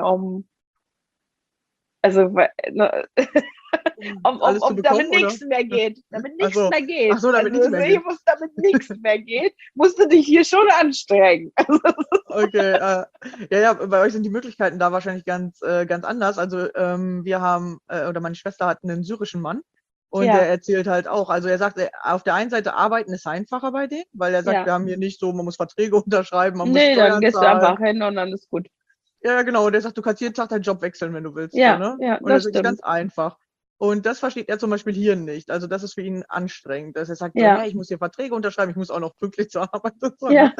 [SPEAKER 3] also ne,
[SPEAKER 2] Um alles zu
[SPEAKER 3] damit
[SPEAKER 2] bekommen, oder?
[SPEAKER 3] nichts mehr geht. Damit nichts
[SPEAKER 2] Also,
[SPEAKER 3] mehr
[SPEAKER 2] ach
[SPEAKER 3] geht.
[SPEAKER 2] so, damit nichts
[SPEAKER 3] Also
[SPEAKER 2] mehr
[SPEAKER 3] hier
[SPEAKER 2] geht.
[SPEAKER 3] muss damit nichts mehr geht, musst du dich hier schon anstrengen.
[SPEAKER 2] Okay, ja, ja, bei euch sind die Möglichkeiten da wahrscheinlich ganz anders. Also wir haben, oder meine Schwester hat einen syrischen Mann und der
[SPEAKER 3] Ja,
[SPEAKER 2] erzählt halt auch, also er sagt, auf der einen Seite arbeiten ist einfacher bei denen, weil er sagt,
[SPEAKER 3] ja.
[SPEAKER 2] wir haben hier nicht so, man muss Verträge unterschreiben, man muss
[SPEAKER 3] Nee, dann
[SPEAKER 2] Steuern
[SPEAKER 3] gehst du
[SPEAKER 2] zahlen.
[SPEAKER 3] einfach hin und dann ist gut.
[SPEAKER 2] Ja, ja, genau. Und der sagt, du kannst jeden Tag deinen Job wechseln, wenn du willst, so,
[SPEAKER 3] Ja,
[SPEAKER 2] ne?
[SPEAKER 3] ja,
[SPEAKER 2] Und das
[SPEAKER 3] das
[SPEAKER 2] ist wirklich ganz
[SPEAKER 3] stimmt.
[SPEAKER 2] einfach. Und das versteht er zum Beispiel hier nicht. Also das ist für ihn anstrengend, dass er sagt so,
[SPEAKER 3] Ja,
[SPEAKER 2] hey, ich muss hier Verträge unterschreiben, ich muss auch noch pünktlich zur Arbeit und so, ne?
[SPEAKER 3] ja,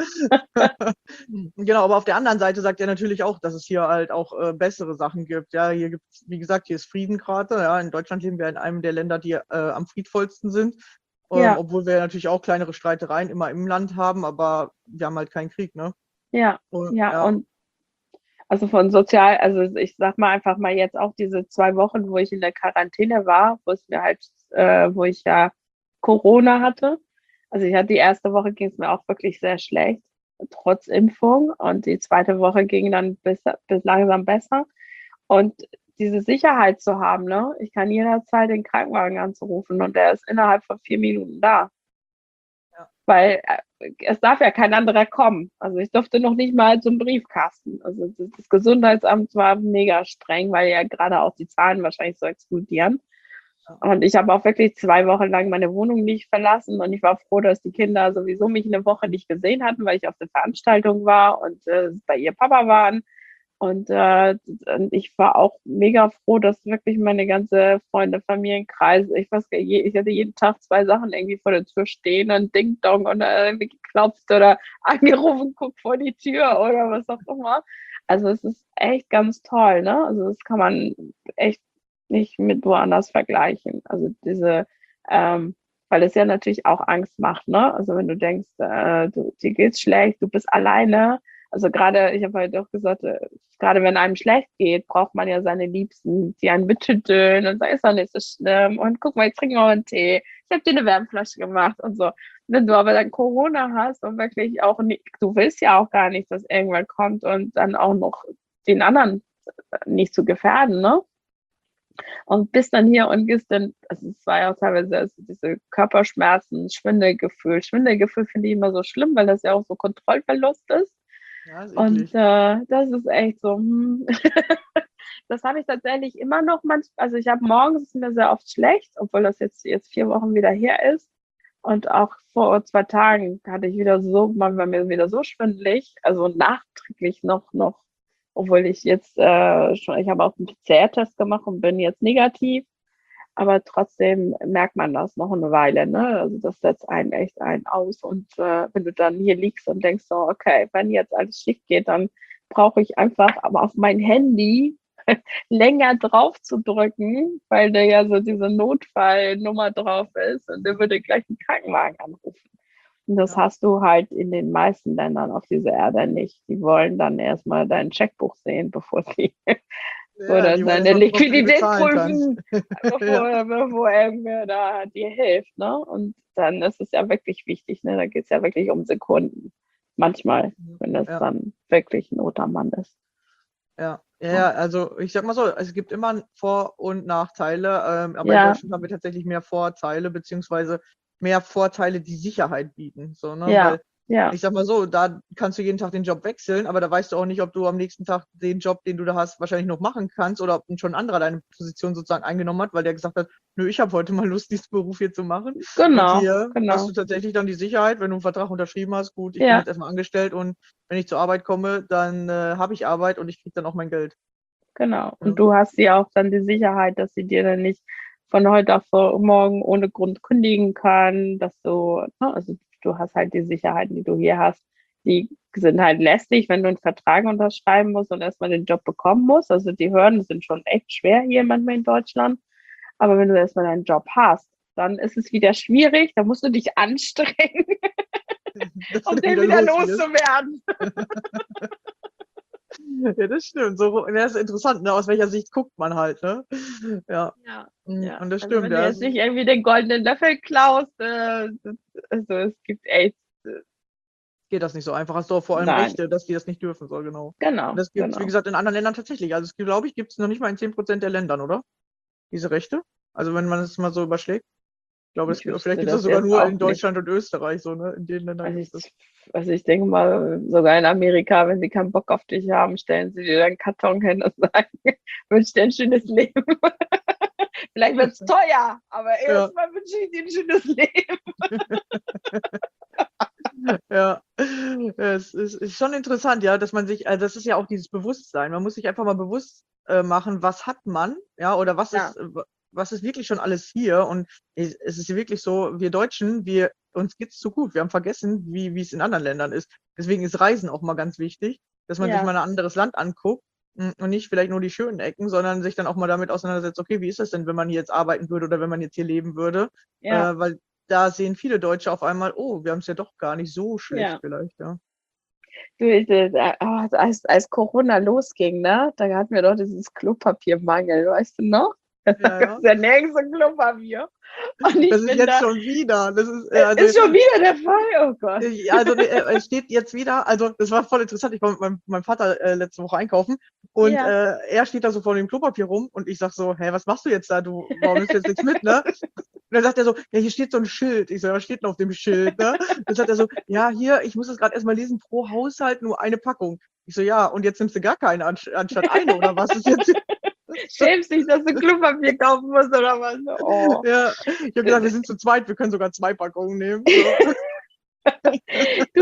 [SPEAKER 2] Genau, aber auf der anderen Seite sagt er natürlich auch, dass es hier halt auch bessere Sachen gibt. Ja, hier gibt's, wie gesagt, hier ist Frieden gerade. Ja, in Deutschland leben wir in einem der Länder, die am friedvollsten sind.
[SPEAKER 3] ja,
[SPEAKER 2] Obwohl wir natürlich auch kleinere Streitereien immer im Land haben, aber wir haben halt keinen Krieg, ne?
[SPEAKER 3] ja,
[SPEAKER 2] Und,
[SPEAKER 3] ja.
[SPEAKER 2] ja,
[SPEAKER 3] Und also von sozial, also ich sag mal einfach mal jetzt auch diese 2 Wochen, wo ich in der Quarantäne war, wo es mir halt, wo ich ja Corona hatte. Also ich hatte die erste Woche ging es mir auch wirklich sehr schlecht, trotz Impfung. Und die zweite Woche ging dann bis langsam besser. Und diese Sicherheit zu haben, ne? Ich kann jederzeit den Krankenwagen anzurufen und der ist innerhalb von 4 Minuten da.
[SPEAKER 2] ja.
[SPEAKER 3] Weil es darf ja kein anderer kommen. Also ich durfte noch nicht mal zum Briefkasten. Also das Gesundheitsamt war mega streng, weil ja gerade auch die Zahlen wahrscheinlich so explodieren.
[SPEAKER 2] Ja.
[SPEAKER 3] Und ich habe auch wirklich 2 Wochen lang meine Wohnung nicht verlassen und ich war froh, dass die Kinder sowieso mich eine Woche nicht gesehen hatten, weil ich auf der Veranstaltung war und bei ihr Papa waren. Und ich war auch mega froh, dass wirklich meine ganze Freunde, Familienkreis, ich weiß gar nicht, ich hatte jeden Tag 2 Sachen irgendwie vor der Tür stehen und Ding Dong und irgendwie geklopft oder angerufen, guck vor die Tür oder was auch immer. Also es ist echt ganz toll, ne? Also das kann man echt nicht mit woanders vergleichen. Also weil es ja natürlich auch Angst macht, ne? Also wenn du denkst, dir geht's schlecht, du bist alleine. Also gerade, ich habe heute auch gesagt, gerade wenn einem schlecht geht, braucht man ja seine Liebsten, die einen betütteln und sagen, ist doch nicht so schlimm und guck mal, jetzt trinken wir mal einen Tee. Ich habe dir eine Wärmflasche gemacht und so. Wenn du aber dann Corona hast und wirklich auch nicht, du willst ja auch gar nicht, dass irgendwann kommt und dann auch noch den anderen nicht zu gefährden, ne? Und bist dann hier und gehst dann, also es war ja auch teilweise also diese Körperschmerzen, Schwindelgefühl. Schwindelgefühl finde ich immer so schlimm, weil das ja auch so Kontrollverlust ist.
[SPEAKER 2] Ja, ist
[SPEAKER 3] Und
[SPEAKER 2] eklig.
[SPEAKER 3] das ist echt so, das habe ich tatsächlich immer noch manchmal, also ich habe morgens ist mir sehr oft schlecht, obwohl das jetzt 4 Wochen wieder her ist. Und auch vor 2 Tagen hatte ich wieder so, war mir wieder so schwindelig, also nachträglich noch, obwohl ich jetzt ich habe auch einen PCR-Test gemacht und bin jetzt negativ, aber trotzdem merkt man das noch eine Weile, ne? Also das setzt einen echt einen aus und wenn du dann hier liegst und denkst so, okay, wenn jetzt alles schief geht, dann brauche ich einfach aber auf mein Handy länger drauf zu drücken, weil da ja so diese Notfallnummer drauf ist und der würde gleich einen Krankenwagen anrufen. Und das
[SPEAKER 2] Ja.
[SPEAKER 3] hast du halt in den meisten Ländern auf dieser Erde nicht. Die wollen dann erstmal dein Checkbuch sehen, bevor sie
[SPEAKER 2] Ja,
[SPEAKER 3] oder
[SPEAKER 2] die wollen
[SPEAKER 3] deine
[SPEAKER 2] erstmal gucken, ob du die
[SPEAKER 3] Liquidität
[SPEAKER 2] bezahlen kannst.
[SPEAKER 3] prüfen,
[SPEAKER 2] Ja.
[SPEAKER 3] bevor irgendwer da dir hilft. Ne? Und dann ist es ja wirklich wichtig. Ne? Da geht es ja wirklich um Sekunden. Manchmal, wenn es
[SPEAKER 2] Ja.
[SPEAKER 3] dann wirklich Not am Mann ist.
[SPEAKER 2] Ja, also ich sag mal so, es gibt immer Vor- und Nachteile, aber in
[SPEAKER 3] Ja,
[SPEAKER 2] Deutschland haben wir tatsächlich mehr Vorteile, beziehungsweise mehr Vorteile, die Sicherheit bieten. So, ne?
[SPEAKER 3] ja,
[SPEAKER 2] Weil
[SPEAKER 3] ja,
[SPEAKER 2] ich sag mal so, da kannst du jeden Tag den Job wechseln, aber da weißt du auch nicht, ob du am nächsten Tag den Job, den du da hast, wahrscheinlich noch machen kannst oder ob schon ein anderer deine Position sozusagen eingenommen hat, weil der gesagt hat, nö, ich habe heute mal Lust, diesen Beruf hier zu machen. Und
[SPEAKER 3] genau,
[SPEAKER 2] hier hast
[SPEAKER 3] genau.
[SPEAKER 2] du tatsächlich dann die Sicherheit, wenn du einen Vertrag unterschrieben hast, gut, ich bin
[SPEAKER 3] Ja,
[SPEAKER 2] jetzt erstmal angestellt und wenn ich zur Arbeit komme, dann habe ich Arbeit und ich kriege dann auch mein Geld.
[SPEAKER 3] genau. Und
[SPEAKER 2] Ja.
[SPEAKER 3] du hast ja auch dann die Sicherheit, dass sie dir dann nicht von heute auf morgen ohne Grund kündigen kann, dass du, ne, also du hast halt die Sicherheiten, die du hier hast, die sind halt lästig, wenn du einen Vertrag unterschreiben musst und erstmal den Job bekommen musst. Also die Hürden sind schon echt schwer hier manchmal in Deutschland. Aber wenn du erstmal einen Job hast, dann ist es wieder schwierig, da musst du dich anstrengen,
[SPEAKER 2] Dass du
[SPEAKER 3] um
[SPEAKER 2] dann
[SPEAKER 3] den
[SPEAKER 2] wieder
[SPEAKER 3] wieder
[SPEAKER 2] los wirst.
[SPEAKER 3] loszuwerden.
[SPEAKER 2] Ja, das stimmt. So, das ist interessant, ne? Aus welcher Sicht guckt man halt, ne? Ja.
[SPEAKER 3] Ja,
[SPEAKER 2] Mhm,
[SPEAKER 3] ja.
[SPEAKER 2] und das
[SPEAKER 3] Also
[SPEAKER 2] stimmt,
[SPEAKER 3] wenn du
[SPEAKER 2] ja.
[SPEAKER 3] jetzt nicht irgendwie den goldenen Löffel klaust, also es gibt echt,
[SPEAKER 2] Geht das nicht so einfach. Hast du auch vor allem
[SPEAKER 3] nein,
[SPEAKER 2] Rechte, dass die das nicht dürfen, so genau. Und
[SPEAKER 3] genau,
[SPEAKER 2] das gibt's, wie
[SPEAKER 3] genau.
[SPEAKER 2] gesagt, in anderen Ländern tatsächlich. Also, glaube ich, gibt es noch nicht mal in 10% der Ländern, oder? Diese Rechte? Also, wenn man es mal so überschlägt. Ich glaube,
[SPEAKER 3] Ich
[SPEAKER 2] vielleicht
[SPEAKER 3] wüsste
[SPEAKER 2] gibt es das
[SPEAKER 3] das
[SPEAKER 2] sogar
[SPEAKER 3] jetzt
[SPEAKER 2] nur
[SPEAKER 3] auch
[SPEAKER 2] in
[SPEAKER 3] nicht.
[SPEAKER 2] Deutschland und Österreich, so, ne? In den Ländern
[SPEAKER 3] Also
[SPEAKER 2] gibt es das.
[SPEAKER 3] ich, also ich denke mal, sogar in Amerika, wenn sie keinen Bock auf dich haben, stellen sie dir einen Karton hin und sagen, wünsche dir ein schönes Leben. Vielleicht wird es teuer, aber
[SPEAKER 2] Ja,
[SPEAKER 3] erstmal wünsche ich dir ein schönes Leben.
[SPEAKER 2] ja. Es ist schon interessant, ja, dass man sich, das ist ja auch dieses Bewusstsein. Man muss sich einfach mal bewusst machen, was hat man, ja, oder
[SPEAKER 3] Ja,
[SPEAKER 2] was ist wirklich schon alles hier. Und es ist wirklich so, wir Deutschen, uns geht's zu gut. Wir haben vergessen, wie es in anderen Ländern ist. Deswegen ist Reisen auch mal ganz wichtig, dass man sich
[SPEAKER 3] ja,
[SPEAKER 2] mal ein anderes Land anguckt und nicht vielleicht nur die schönen Ecken, sondern sich dann auch mal damit auseinandersetzt, okay, wie ist das denn, wenn man hier jetzt arbeiten würde oder wenn man jetzt hier leben würde?
[SPEAKER 3] ja,
[SPEAKER 2] Weil da sehen viele Deutsche auf einmal, oh, wir haben es ja doch gar nicht so schlecht
[SPEAKER 3] ja.
[SPEAKER 2] vielleicht, ja.
[SPEAKER 3] Du, als Corona losging, ne, da hatten wir doch dieses Klopapiermangel, weißt du noch? Da
[SPEAKER 2] Ja,
[SPEAKER 3] gab
[SPEAKER 2] ja.
[SPEAKER 3] es ja nirgends ein Klopapier. Und
[SPEAKER 2] Das
[SPEAKER 3] ich
[SPEAKER 2] ist
[SPEAKER 3] bin
[SPEAKER 2] jetzt
[SPEAKER 3] da,
[SPEAKER 2] schon wieder. Das ist, also,
[SPEAKER 3] ist schon wieder der Fall, oh Gott.
[SPEAKER 2] also es steht jetzt wieder, also das war voll interessant. Ich war mit meinem Vater letzte Woche einkaufen und
[SPEAKER 3] Ja.
[SPEAKER 2] er steht da so vor dem Klopapier rum und ich sag so, hä, was machst du jetzt da? Warum nimmst du jetzt nichts mit, ne? Und dann sagt er so, ja, hier steht so ein Schild. Ich so, was steht denn auf dem Schild, ne? Dann sagt er so, ja, hier, ich muss das gerade erstmal lesen, pro Haushalt nur eine Packung. Ich so, ja, und jetzt nimmst du gar keine anstatt eine, oder was ist jetzt?
[SPEAKER 3] Schämst dich, dass du Klopapier kaufen musst oder was? Oh.
[SPEAKER 2] Ja, ich habe gesagt, wir sind zu zweit, wir können sogar 2 Packungen nehmen. So.
[SPEAKER 3] Du,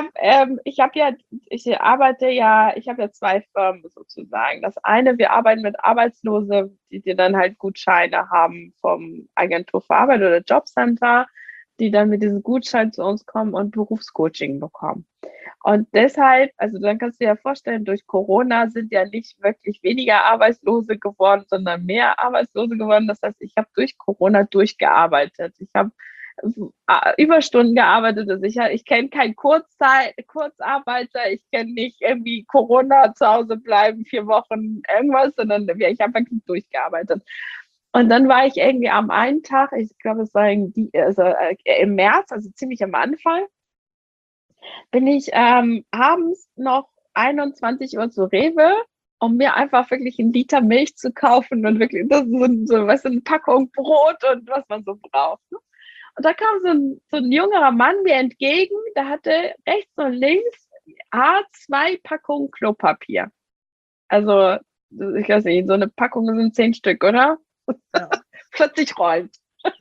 [SPEAKER 3] ich arbeite ja, ich habe ja 2 Firmen sozusagen. Das eine, wir arbeiten mit Arbeitslose, die dann halt Gutscheine haben vom Agentur für Arbeit oder Jobcenter, die dann mit diesem Gutschein zu uns kommen und Berufscoaching bekommen. Und deshalb, also dann kannst du dir ja vorstellen, durch Corona sind ja nicht wirklich weniger Arbeitslose geworden, sondern mehr Arbeitslose geworden. Das heißt, ich habe durch Corona durchgearbeitet. Ich habe Überstunden gearbeitet. Also ich kenne keinen Kurzarbeiter, ich kenne nicht irgendwie Corona zu Hause bleiben, 4 Wochen irgendwas, sondern ich habe wirklich durchgearbeitet. Und dann war ich irgendwie am einen Tag, ich glaube, es war im März, also ziemlich am Anfang, bin ich abends noch 21 Uhr zu Rewe um mir einfach wirklich 1 Liter Milch zu kaufen und wirklich das ist so, weißt du, 'ne Packung Brot und was man so braucht, ne? Und da kam so ein jüngerer Mann mir entgegen, der hatte rechts und links 2 Packungen Klopapier. Also, ich weiß nicht, so eine Packung sind 10 Stück, oder?
[SPEAKER 2] Ja.
[SPEAKER 3] 40 Rollen.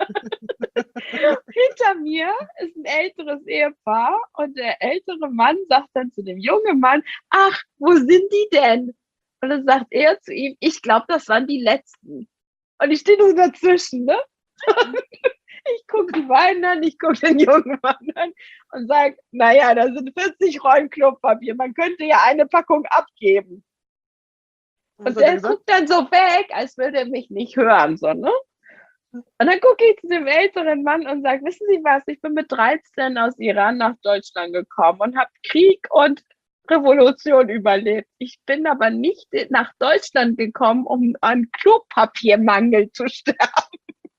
[SPEAKER 3] Hinter mir ist ein älteres Ehepaar und der ältere Mann sagt dann zu dem jungen Mann: „Ach, wo sind die denn?“ Und dann sagt er zu ihm: „Ich glaube, das waren die letzten.“ Und ich stehe nur so dazwischen, ne? Ich gucke die beiden an, ich gucke den jungen Mann an und sage: „Na ja, da sind 40 Rollen Klopapier. Man könnte ja eine Packung abgeben.“
[SPEAKER 2] Was
[SPEAKER 3] Und
[SPEAKER 2] hat er
[SPEAKER 3] der
[SPEAKER 2] gesagt?
[SPEAKER 3] guckt dann so weg, als würde er mich nicht hören, so, ne? Und dann gucke ich zu dem älteren Mann und sage: „Wissen Sie was? Ich bin mit 13 aus Iran nach Deutschland gekommen und habe Krieg und Revolution überlebt. Ich bin aber nicht nach Deutschland gekommen, um an Klopapiermangel zu sterben.“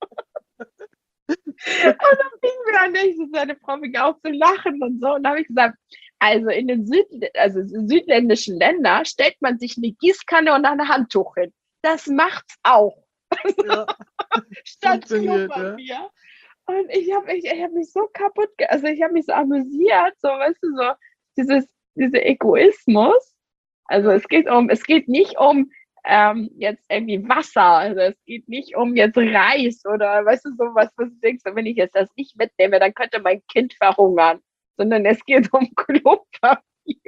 [SPEAKER 3] Und dann fingen wir an, ich so seine Frau fing auch zu lachen und so. Und da habe ich gesagt: „Also in den südländischen Ländern stellt man sich eine Gießkanne und ein Handtuch hin. Das macht's auch
[SPEAKER 2] Ja,
[SPEAKER 3] statt
[SPEAKER 2] funktioniert, ja.
[SPEAKER 3] Klopapier.“ Und ich habe mich so also ich habe mich so amüsiert, so, weißt du, so dieser Egoismus. Also
[SPEAKER 2] Ja.
[SPEAKER 3] es geht nicht um jetzt irgendwie Wasser, also es geht nicht um jetzt Reis oder weißt du, so was, was du denkst, wenn ich jetzt das nicht mitnehme, dann könnte mein Kind verhungern, sondern es geht um Klopapier.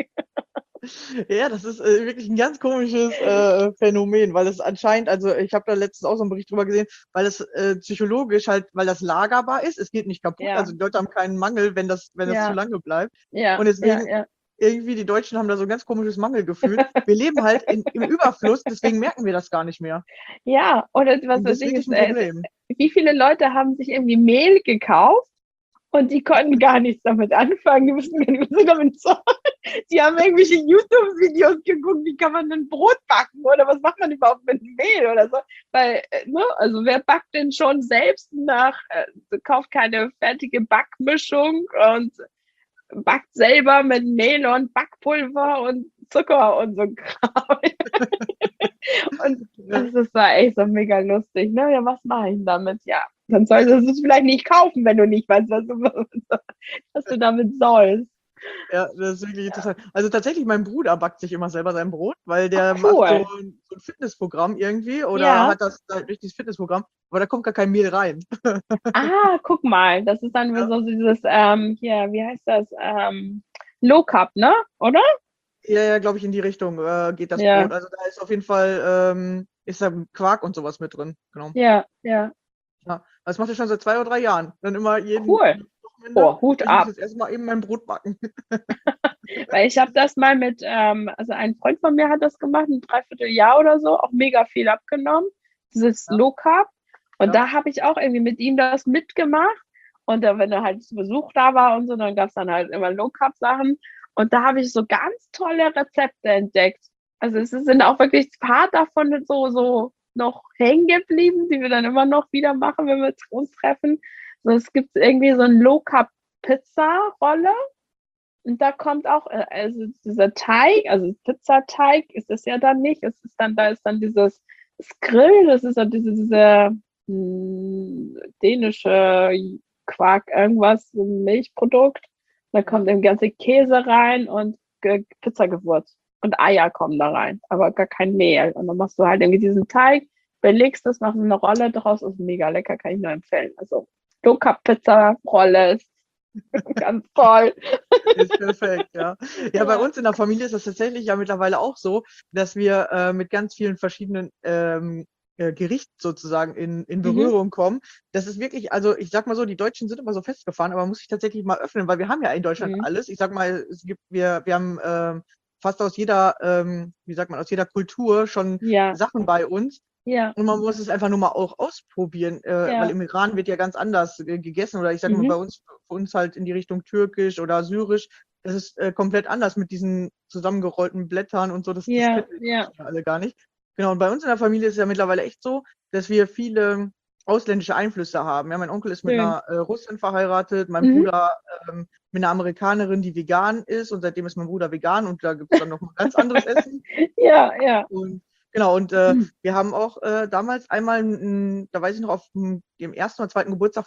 [SPEAKER 2] Ja, das ist wirklich ein ganz komisches Phänomen, weil es anscheinend, also ich habe da letztens auch so einen Bericht drüber gesehen, weil es psychologisch halt, weil das lagerbar ist, es geht nicht kaputt,
[SPEAKER 3] Ja,
[SPEAKER 2] also die Leute haben keinen Mangel, wenn das zu
[SPEAKER 3] ja,
[SPEAKER 2] lange bleibt.
[SPEAKER 3] ja,
[SPEAKER 2] Und
[SPEAKER 3] ja,
[SPEAKER 2] deswegen,
[SPEAKER 3] ja.
[SPEAKER 2] irgendwie, die Deutschen haben da so ein ganz komisches Mangelgefühl. Wir leben halt im Überfluss, deswegen merken wir das gar nicht mehr.
[SPEAKER 3] Ja, oder was
[SPEAKER 2] Und das
[SPEAKER 3] weiß
[SPEAKER 2] ist
[SPEAKER 3] ich,
[SPEAKER 2] wirklich ein Problem.
[SPEAKER 3] wie viele Leute haben sich irgendwie Mehl gekauft und die konnten gar nichts damit anfangen, die wussten gar nicht, was sie damit sollen. Die haben irgendwelche YouTube-Videos geguckt, wie kann man denn Brot backen oder was macht man überhaupt mit Mehl oder so. Weil, ne, also wer backt denn schon selbst kauft keine fertige Backmischung und backt selber mit Mehl und Backpulver und Zucker und so Kram. Und
[SPEAKER 2] Ja.
[SPEAKER 3] das war echt so mega lustig, ne? Ja, was mache ich damit? Ja, dann sollst du es vielleicht nicht kaufen, wenn du nicht weißt, was du damit sollst.
[SPEAKER 2] Ja, das ist wirklich
[SPEAKER 3] Ja.
[SPEAKER 2] interessant. Also tatsächlich, mein Bruder backt sich immer selber sein Brot, weil
[SPEAKER 3] Ach,
[SPEAKER 2] der macht
[SPEAKER 3] cool.
[SPEAKER 2] so ein Fitnessprogramm irgendwie oder
[SPEAKER 3] Ja.
[SPEAKER 2] hat das halt durch dieses Fitnessprogramm, aber da kommt gar kein Mehl rein.
[SPEAKER 3] Ah, guck mal, das ist dann
[SPEAKER 2] Ja.
[SPEAKER 3] so dieses, hier, wie heißt das? Low Carb, ne? Oder?
[SPEAKER 2] Ja, ja, glaube ich, in die Richtung geht das
[SPEAKER 3] Ja,
[SPEAKER 2] Brot. Also da ist auf jeden Fall ist da Quark und sowas mit drin. Genau.
[SPEAKER 3] ja, ja.
[SPEAKER 2] Ja. Das macht er schon seit 2 oder 3 Jahren. Dann immer
[SPEAKER 3] Cool.
[SPEAKER 2] jedes Wochenende.
[SPEAKER 3] Oh, Hut
[SPEAKER 2] Ich muss
[SPEAKER 3] ab.
[SPEAKER 2] jetzt erstmal eben mein Brot backen.
[SPEAKER 3] Weil ich habe das mal mit, also ein Freund von mir hat das gemacht, ein Dreivierteljahr oder so, auch mega viel abgenommen, dieses
[SPEAKER 2] Ja,
[SPEAKER 3] Low Carb. Und
[SPEAKER 2] ja.
[SPEAKER 3] da habe ich auch irgendwie mit ihm das mitgemacht. Und dann, wenn er halt zu Besuch da war und so, dann gab es dann halt immer Low Carb Sachen. Und da habe ich so ganz tolle Rezepte entdeckt. Also sind auch wirklich ein paar davon so noch hängen geblieben, die wir dann immer noch wieder machen, wenn wir uns treffen. So, es gibt irgendwie so ein Low Carb Pizza-Rolle. Und da kommt auch, also dieser Teig, also Pizzateig ist es ja dann nicht. Es ist dann, da ist dann dieses Skrill, das ist dann diese dänische Quark, irgendwas, so ein Milchprodukt. Da kommt eben ganze Käse rein und Pizzagewürz. Und Eier kommen da rein, aber gar kein Mehl. Und dann machst du halt irgendwie diesen Teig, belegst das, machst eine Rolle draus, ist mega lecker, kann ich nur empfehlen. Also Low-Carb-Pizza-Rolle ist ganz toll.
[SPEAKER 2] Ist perfekt, ja. Ja, bei
[SPEAKER 3] Ja.
[SPEAKER 2] uns in der Familie ist das tatsächlich ja mittlerweile auch so, dass wir mit ganz vielen verschiedenen Gerichten sozusagen in
[SPEAKER 3] Mhm.
[SPEAKER 2] Berührung kommen. Das ist wirklich, also ich sag mal so, die Deutschen sind immer so festgefahren, aber man muss sich tatsächlich mal öffnen, weil wir haben ja in Deutschland
[SPEAKER 3] Mhm.
[SPEAKER 2] alles. Ich sag mal, wir haben fast aus jeder, wie sagt man, aus jeder Kultur schon
[SPEAKER 3] Ja,
[SPEAKER 2] Sachen bei uns.
[SPEAKER 3] ja,
[SPEAKER 2] Und man muss es einfach nur mal auch ausprobieren, weil
[SPEAKER 3] ja.
[SPEAKER 2] im Iran wird ja ganz anders gegessen oder ich sage mal
[SPEAKER 3] Mhm.
[SPEAKER 2] für uns halt in die Richtung türkisch oder syrisch. Das ist komplett anders mit diesen zusammengerollten Blättern und so. Das
[SPEAKER 3] Ja,
[SPEAKER 2] kennen wir
[SPEAKER 3] ja.
[SPEAKER 2] Deutschen ja alle gar nicht. Genau, und bei uns in der Familie ist es ja mittlerweile echt so, dass wir viele ausländische Einflüsse haben. Ja, mein Onkel ist mit
[SPEAKER 3] Schön.
[SPEAKER 2] einer Russin verheiratet, mein
[SPEAKER 3] Mhm.
[SPEAKER 2] Bruder mit einer Amerikanerin, die vegan ist, und seitdem ist mein Bruder vegan und da gibt es dann noch ein ganz anderes Essen.
[SPEAKER 3] Ja, ja.
[SPEAKER 2] Und genau, und
[SPEAKER 3] Mhm.
[SPEAKER 2] wir haben auch damals einmal, da weiß ich noch, auf dem ersten oder zweiten Geburtstag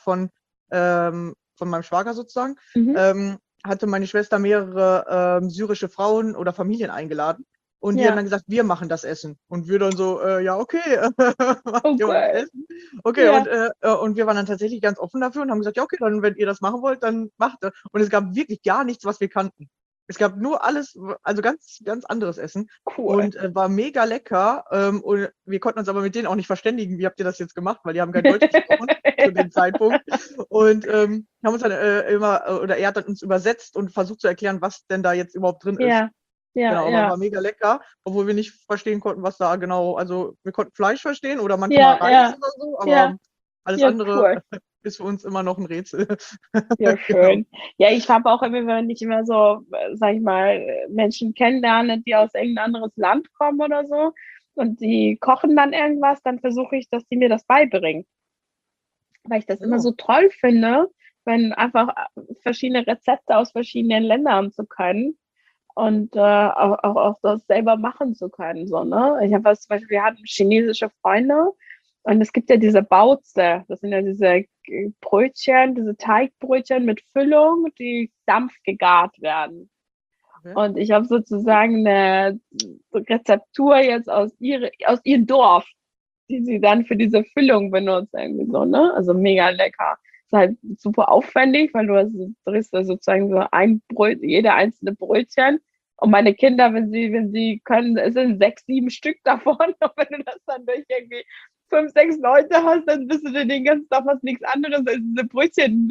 [SPEAKER 2] von meinem Schwager sozusagen,
[SPEAKER 3] Mhm.
[SPEAKER 2] hatte meine Schwester mehrere syrische Frauen oder Familien eingeladen. Und die haben
[SPEAKER 3] Ja.
[SPEAKER 2] dann gesagt, wir machen das Essen. Und wir dann so, ja, okay, macht
[SPEAKER 3] Oh
[SPEAKER 2] ihr mal das
[SPEAKER 3] Gott.
[SPEAKER 2] Essen. Okay,
[SPEAKER 3] Ja.
[SPEAKER 2] und wir waren dann tatsächlich ganz offen dafür und haben gesagt, ja, okay, dann, wenn ihr das machen wollt, dann macht das. Und es gab wirklich gar nichts, was wir kannten. Es gab nur alles, also ganz, ganz anderes Essen.
[SPEAKER 3] Cool.
[SPEAKER 2] Und war mega lecker. Und wir konnten uns aber mit denen auch nicht verständigen, wie habt ihr das jetzt gemacht, weil die haben kein Deutsch gesprochen zu dem Zeitpunkt. Und haben uns dann oder er hat dann uns übersetzt und versucht zu erklären, was denn da jetzt überhaupt drin ist.
[SPEAKER 3] Ja. Ja,
[SPEAKER 2] Genau, aber
[SPEAKER 3] ja.
[SPEAKER 2] war mega lecker, obwohl wir nicht verstehen konnten, was da genau, also wir konnten Fleisch verstehen oder manchmal
[SPEAKER 3] Ja,
[SPEAKER 2] Reis
[SPEAKER 3] ja.
[SPEAKER 2] oder so,
[SPEAKER 3] Ja.
[SPEAKER 2] aber alles
[SPEAKER 3] Ja,
[SPEAKER 2] andere
[SPEAKER 3] cool.
[SPEAKER 2] ist für uns immer noch ein Rätsel.
[SPEAKER 3] Ja,
[SPEAKER 2] Genau.
[SPEAKER 3] schön. Ja, ich habe auch immer, wenn ich immer so, sag ich mal, Menschen kennenlerne, die aus irgendein anderes Land kommen oder so und die kochen dann irgendwas, dann versuche ich, dass die mir das beibringen, weil ich das immer
[SPEAKER 2] So.
[SPEAKER 3] so toll finde, wenn einfach verschiedene Rezepte aus verschiedenen Ländern zu können und auch das selber machen zu können. So, ne? Ich habe was, zum Beispiel, wir hatten chinesische Freunde und es gibt ja diese Baozi, das sind ja diese Brötchen, diese Teigbrötchen mit Füllung, die dampfgegart werden.
[SPEAKER 2] Okay.
[SPEAKER 3] Und ich habe sozusagen eine Rezeptur jetzt aus ihrem Dorf, die sie dann für diese Füllung benutzt, irgendwie so, ne? Also mega lecker. Ist halt super aufwendig, weil du drehst da sozusagen so ein Brötchen, jede einzelne Brötchen. Und meine Kinder, wenn sie können, es sind 6, 7 Stück davon. Und wenn du das dann durch irgendwie 5, 6 Leute hast, dann bist du den ganzen Tag was nichts anderes als diese Brötchen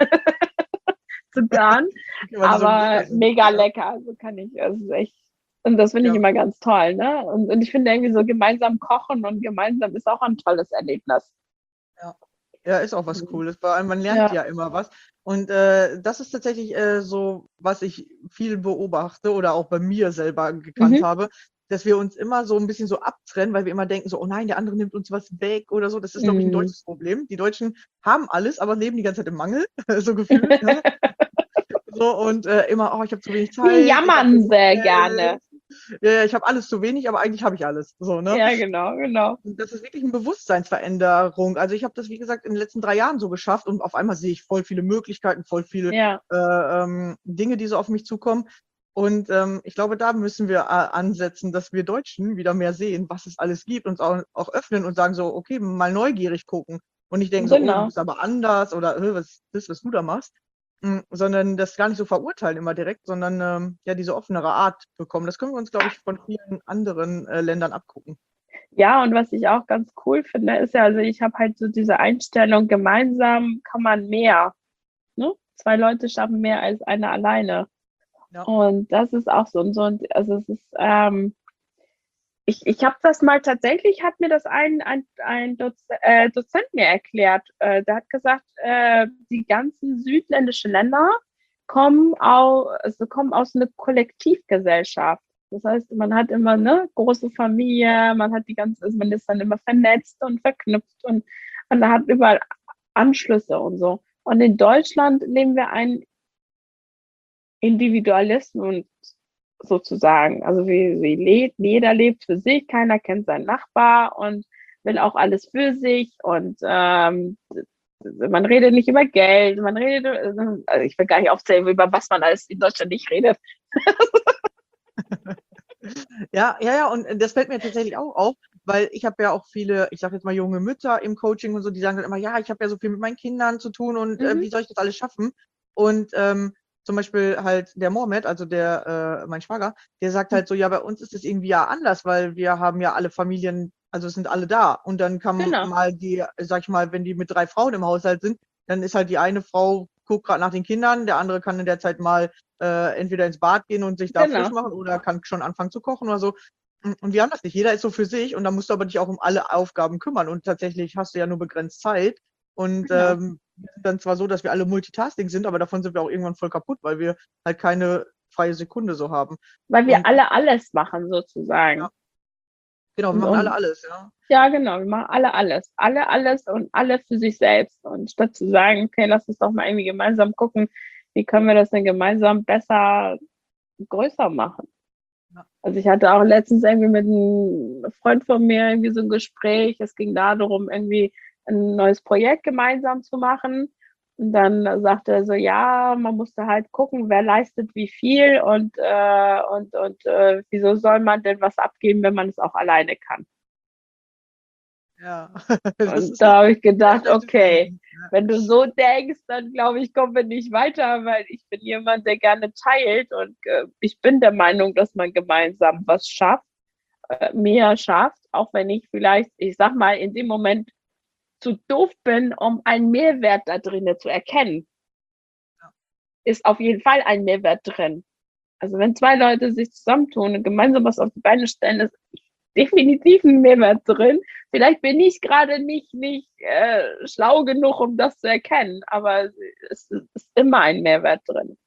[SPEAKER 3] zu garen.
[SPEAKER 2] Okay, weil die so mega
[SPEAKER 3] Aber
[SPEAKER 2] sind.
[SPEAKER 3] mega
[SPEAKER 2] Ja,
[SPEAKER 3] lecker. Also kann ich, also ist echt. Und das finde ich
[SPEAKER 2] ja,
[SPEAKER 3] immer ganz toll, ne? Und ich finde irgendwie so gemeinsam kochen und gemeinsam ist auch ein tolles Erlebnis.
[SPEAKER 2] ja. Ja, ist auch was Cooles. Vor allem, man lernt
[SPEAKER 3] Ja.
[SPEAKER 2] ja immer was. Und das ist tatsächlich so, was ich viel beobachte oder auch bei mir selber gekannt
[SPEAKER 3] Mhm.
[SPEAKER 2] habe, dass wir uns immer so ein bisschen so abtrennen, weil wir immer denken so, oh nein, der andere nimmt uns was weg oder so. Das ist, glaube ich, ein
[SPEAKER 3] Mhm.
[SPEAKER 2] deutsches Problem. Die Deutschen haben alles, aber leben die ganze Zeit im Mangel, so gefühlt. Ne? So, und immer, oh, ich habe zu wenig
[SPEAKER 3] Die
[SPEAKER 2] Zeit, ich habe zu
[SPEAKER 3] jammern
[SPEAKER 2] wenig
[SPEAKER 3] sehr
[SPEAKER 2] Geld.
[SPEAKER 3] gerne.
[SPEAKER 2] Ja, ja, ich habe alles zu wenig, aber eigentlich habe ich alles. So, ne?
[SPEAKER 3] Ja, genau, genau.
[SPEAKER 2] Und das ist wirklich eine Bewusstseinsveränderung. Also ich habe das, wie gesagt, in den letzten 3 Jahren so geschafft und auf einmal sehe ich voll viele Möglichkeiten, voll viele
[SPEAKER 3] Ja,
[SPEAKER 2] Dinge, die so auf mich zukommen. Und ich glaube, da müssen wir ansetzen, dass wir Deutschen wieder mehr sehen, was es alles gibt, uns auch öffnen und sagen so, okay, mal neugierig gucken und nicht denken so, oh, du
[SPEAKER 3] genau.
[SPEAKER 2] bist aber anders oder was ist das, was du da machst. Sondern das gar nicht so verurteilen immer direkt, sondern ja diese offenere Art bekommen. Das können wir uns, glaube ich, von vielen anderen Ländern abgucken.
[SPEAKER 3] Ja, und was ich auch ganz cool finde, ist ja, also ich habe halt so diese Einstellung, gemeinsam kann man mehr. Ne? 2 Leute schaffen mehr als einer alleine.
[SPEAKER 2] Ja.
[SPEAKER 3] Und das ist auch so und so. Und also es ist, ich habe das mal tatsächlich, hat mir das ein Dozent mir erklärt. Der hat gesagt, die ganzen südländischen Länder kommen aus einer Kollektivgesellschaft. Das heißt, man hat immer eine große Familie, man hat also man ist dann immer vernetzt und verknüpft und man hat überall Anschlüsse und so. Und in Deutschland leben wir einen Individualismus sozusagen. Also jeder lebt für sich, keiner kennt seinen Nachbar und will auch alles für sich und man redet nicht über Geld, also ich will gar nicht aufzählen, über was man alles in Deutschland nicht redet.
[SPEAKER 2] Ja, ja, ja, und das fällt mir tatsächlich auch auf, weil ich habe ja auch viele, ich sage jetzt mal junge Mütter im Coaching und so, die sagen dann immer, ja, ich habe ja so viel mit meinen Kindern zu tun und
[SPEAKER 3] Mhm.
[SPEAKER 2] wie soll ich das alles schaffen? Und zum Beispiel halt der Mohammed, also mein Schwager, der sagt halt so, ja, bei uns ist es irgendwie ja anders, weil wir haben ja alle Familien, also es sind alle da. Und dann kann
[SPEAKER 3] Genau,
[SPEAKER 2] mal sag ich mal, wenn die mit 3 Frauen im Haushalt sind, dann ist halt die eine Frau, guckt gerade nach den Kindern, der andere kann in der Zeit mal entweder ins Bad gehen und sich da frisch
[SPEAKER 3] genau,
[SPEAKER 2] machen oder kann schon anfangen zu kochen oder so. Und wir haben das nicht. Jeder ist so für sich und da musst du aber dich auch um alle Aufgaben kümmern. Und tatsächlich hast du ja nur begrenzt Zeit. Und
[SPEAKER 3] genau.
[SPEAKER 2] wir sind dann zwar so, dass wir alle Multitasking sind, aber davon sind wir auch irgendwann voll kaputt, weil wir halt keine freie Sekunde so haben.
[SPEAKER 3] Weil wir
[SPEAKER 2] Und
[SPEAKER 3] alle alles machen
[SPEAKER 2] ja,
[SPEAKER 3] sozusagen.
[SPEAKER 2] Genau, wir
[SPEAKER 3] Und,
[SPEAKER 2] machen alle
[SPEAKER 3] und
[SPEAKER 2] alles, ja.
[SPEAKER 3] ja, genau, wir machen alle alles. Alle alles und alle für sich selbst. Und statt zu sagen, okay, lass uns doch mal irgendwie gemeinsam gucken, wie können wir das denn gemeinsam besser, größer machen.
[SPEAKER 2] Ja.
[SPEAKER 3] Also ich hatte auch letztens irgendwie mit einem Freund von mir irgendwie so ein Gespräch. Es ging darum, irgendwie ein neues Projekt gemeinsam zu machen. Und dann sagte er so, ja, man musste halt gucken, wer leistet wie viel und wieso soll man denn was abgeben, wenn man es auch alleine kann.
[SPEAKER 2] Ja, das
[SPEAKER 3] Und
[SPEAKER 2] ist ein
[SPEAKER 3] da habe ich
[SPEAKER 2] sehr
[SPEAKER 3] gedacht,
[SPEAKER 2] schlechtes
[SPEAKER 3] okay,
[SPEAKER 2] Denken. Ja.
[SPEAKER 3] wenn du so denkst, dann glaube ich, kommen wir nicht weiter, weil ich bin jemand, der gerne teilt und ich bin der Meinung, dass man gemeinsam was schafft, mehr schafft, auch wenn ich vielleicht, ich sag mal, in dem Moment zu doof bin, um einen Mehrwert da drinnen zu erkennen, ist auf jeden Fall ein Mehrwert drin. Also wenn zwei Leute sich zusammentun und gemeinsam was auf die Beine stellen, ist definitiv ein Mehrwert drin. Vielleicht bin ich gerade nicht schlau genug, um das zu erkennen, aber es ist immer ein Mehrwert drin.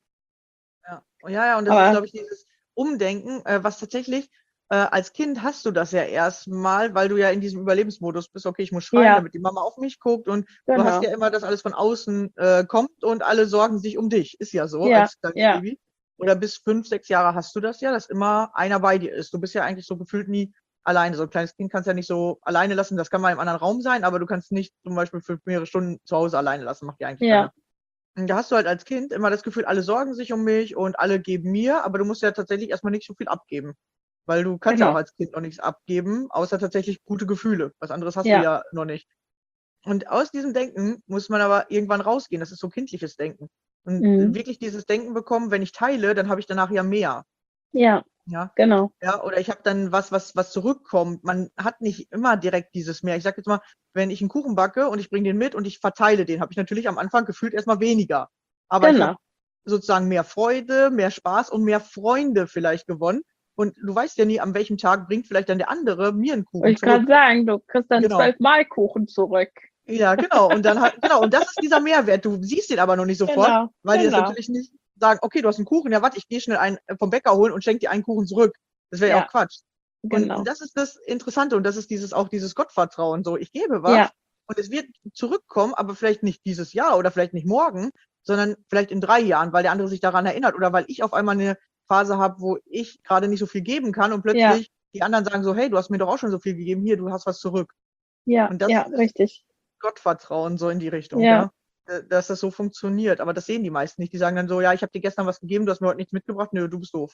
[SPEAKER 2] Ja. Ja, ja, und das ist,
[SPEAKER 3] Aber
[SPEAKER 2] glaube ich, dieses Umdenken, was tatsächlich, als Kind hast du das ja erstmal, weil du ja in diesem Überlebensmodus bist, okay, ich muss schreien,
[SPEAKER 3] ja,
[SPEAKER 2] damit die Mama auf mich guckt und du hast
[SPEAKER 3] genau.
[SPEAKER 2] ja immer, dass alles von außen kommt und alle sorgen sich um dich. Ist ja so,
[SPEAKER 3] Ja,
[SPEAKER 2] als kleines
[SPEAKER 3] ja,
[SPEAKER 2] Baby. Oder bis 5, 6 Jahre hast du das ja, dass immer einer bei dir ist. Du bist ja eigentlich so gefühlt nie alleine. So ein kleines Kind kannst du ja nicht so alleine lassen. Das kann mal im anderen Raum sein, aber du kannst nicht zum Beispiel für mehrere Stunden zu Hause alleine lassen. Macht ja eigentlich
[SPEAKER 3] ja,
[SPEAKER 2] keiner. Und da hast du halt als Kind immer das Gefühl, alle sorgen sich um mich und alle geben mir, aber du musst ja tatsächlich erstmal nicht so viel abgeben. Weil du kannst ja auch
[SPEAKER 3] genau.
[SPEAKER 2] als Kind noch nichts abgeben, außer tatsächlich gute Gefühle. Was anderes hast du
[SPEAKER 3] Ja,
[SPEAKER 2] ja noch nicht. Und aus diesem Denken muss man aber irgendwann rausgehen. Das ist so kindliches Denken. Und
[SPEAKER 3] mhm.
[SPEAKER 2] wirklich dieses Denken bekommen, wenn ich teile, dann habe ich danach ja mehr.
[SPEAKER 3] Ja,
[SPEAKER 2] Ja.
[SPEAKER 3] genau.
[SPEAKER 2] Ja, oder ich habe dann was zurückkommt. Man hat nicht immer direkt dieses mehr. Ich sage jetzt mal, wenn ich einen Kuchen backe und ich bringe den mit und ich verteile den, habe ich natürlich am Anfang gefühlt erstmal weniger. Aber ich habe
[SPEAKER 3] Genau.
[SPEAKER 2] sozusagen mehr Freude, mehr Spaß und mehr Freunde vielleicht gewonnen. Und du weißt ja nie, an welchem Tag bringt vielleicht dann der andere mir einen
[SPEAKER 3] Wollte
[SPEAKER 2] Kuchen
[SPEAKER 3] ich gerade
[SPEAKER 2] zurück.
[SPEAKER 3] sagen, du kriegst dann
[SPEAKER 2] Genau.
[SPEAKER 3] 12-mal Kuchen zurück.
[SPEAKER 2] Ja, genau. Und dann halt, genau, und das ist dieser Mehrwert. Du siehst den aber noch nicht sofort,
[SPEAKER 3] Genau,
[SPEAKER 2] weil die das
[SPEAKER 3] genau.
[SPEAKER 2] natürlich nicht sagen, okay, du hast einen Kuchen, ja, warte, ich gehe schnell einen vom Bäcker holen und schenke dir einen Kuchen zurück. Das wäre ja auch
[SPEAKER 3] Ja,
[SPEAKER 2] Quatsch. Und
[SPEAKER 3] genau.
[SPEAKER 2] das ist das Interessante und das ist auch dieses Gottvertrauen. So, ich gebe was
[SPEAKER 3] Ja,
[SPEAKER 2] und es wird zurückkommen, aber vielleicht nicht dieses Jahr oder vielleicht nicht morgen, sondern vielleicht in 3 Jahren, weil der andere sich daran erinnert oder weil ich auf einmal eine Phase habe, wo ich gerade nicht so viel geben kann und
[SPEAKER 3] ja,
[SPEAKER 2] plötzlich die anderen sagen so, hey, du hast mir doch auch schon so viel gegeben, hier, du hast was zurück.
[SPEAKER 3] ja,
[SPEAKER 2] Und das
[SPEAKER 3] ja,
[SPEAKER 2] ist
[SPEAKER 3] richtig.
[SPEAKER 2] Gottvertrauen so in die Richtung,
[SPEAKER 3] Ja,
[SPEAKER 2] ja. Dass das so funktioniert. Aber das sehen die meisten nicht. Die sagen dann so, ja, ich habe dir gestern was gegeben, du hast mir heute nichts mitgebracht. Nö, du bist doof.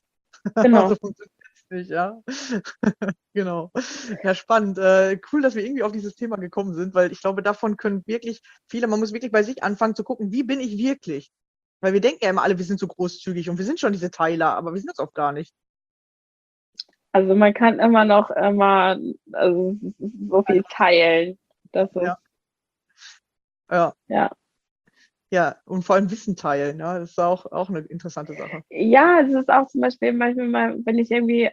[SPEAKER 2] So
[SPEAKER 3] genau.
[SPEAKER 2] funktioniert es nicht, ja. Genau. Ja, spannend. Cool, dass wir irgendwie auf dieses Thema gekommen sind, weil ich glaube, davon können wirklich viele, man muss wirklich bei sich anfangen zu gucken, wie bin ich wirklich? Weil wir denken ja immer alle, wir sind so großzügig und wir sind schon diese Teiler, aber wir sind das oft gar nicht.
[SPEAKER 3] Also man kann immer noch immer also so viel teilen. Das ist,
[SPEAKER 2] Ja, ja,
[SPEAKER 3] ja.
[SPEAKER 2] ja. Und vor allem Wissen teilen, ja. Das ist auch eine interessante Sache.
[SPEAKER 3] Ja, es ist auch zum Beispiel manchmal, wenn ich irgendwie,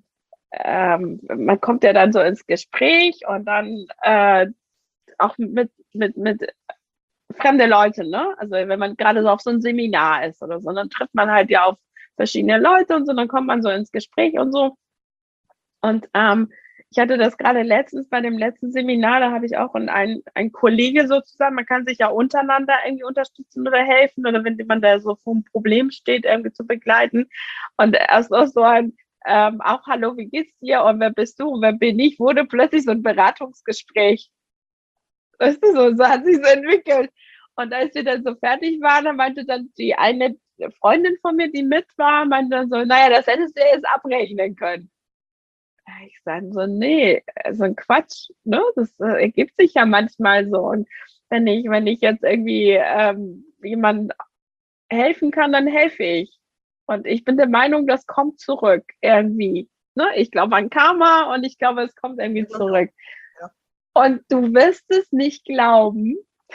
[SPEAKER 3] man kommt ja dann so ins Gespräch und dann auch mit fremde Leute, ne? Also wenn man gerade so auf so ein Seminar ist oder so, dann trifft man halt ja auf verschiedene Leute und so, dann kommt man so ins Gespräch und so. Und ich hatte das gerade letztens bei dem letzten Seminar, da habe ich auch ein Kollege sozusagen, man kann sich ja untereinander irgendwie unterstützen oder helfen oder wenn jemand da so vor einem Problem steht, irgendwie zu begleiten. Und erst noch so ein, auch hallo, wie geht's dir und wer bist du und wer bin ich, wurde plötzlich so ein Beratungsgespräch. Weißt du, so hat sich so entwickelt. Und als wir dann so fertig waren, dann meinte dann die eine Freundin von mir, die mit war, meinte dann so, naja, das hättest du ja jetzt abrechnen können. Ich sage so, nee, so ein Quatsch, ne? Das ergibt sich ja manchmal so. Und wenn ich jetzt irgendwie jemandem helfen kann, dann helfe ich. Und ich bin der Meinung, das kommt zurück irgendwie. Ne? Ich glaube an Karma und ich glaube, es kommt
[SPEAKER 2] Ja,
[SPEAKER 3] irgendwie
[SPEAKER 2] glaube ich auch.
[SPEAKER 3] zurück.
[SPEAKER 2] Ja.
[SPEAKER 3] Und du wirst es nicht glauben,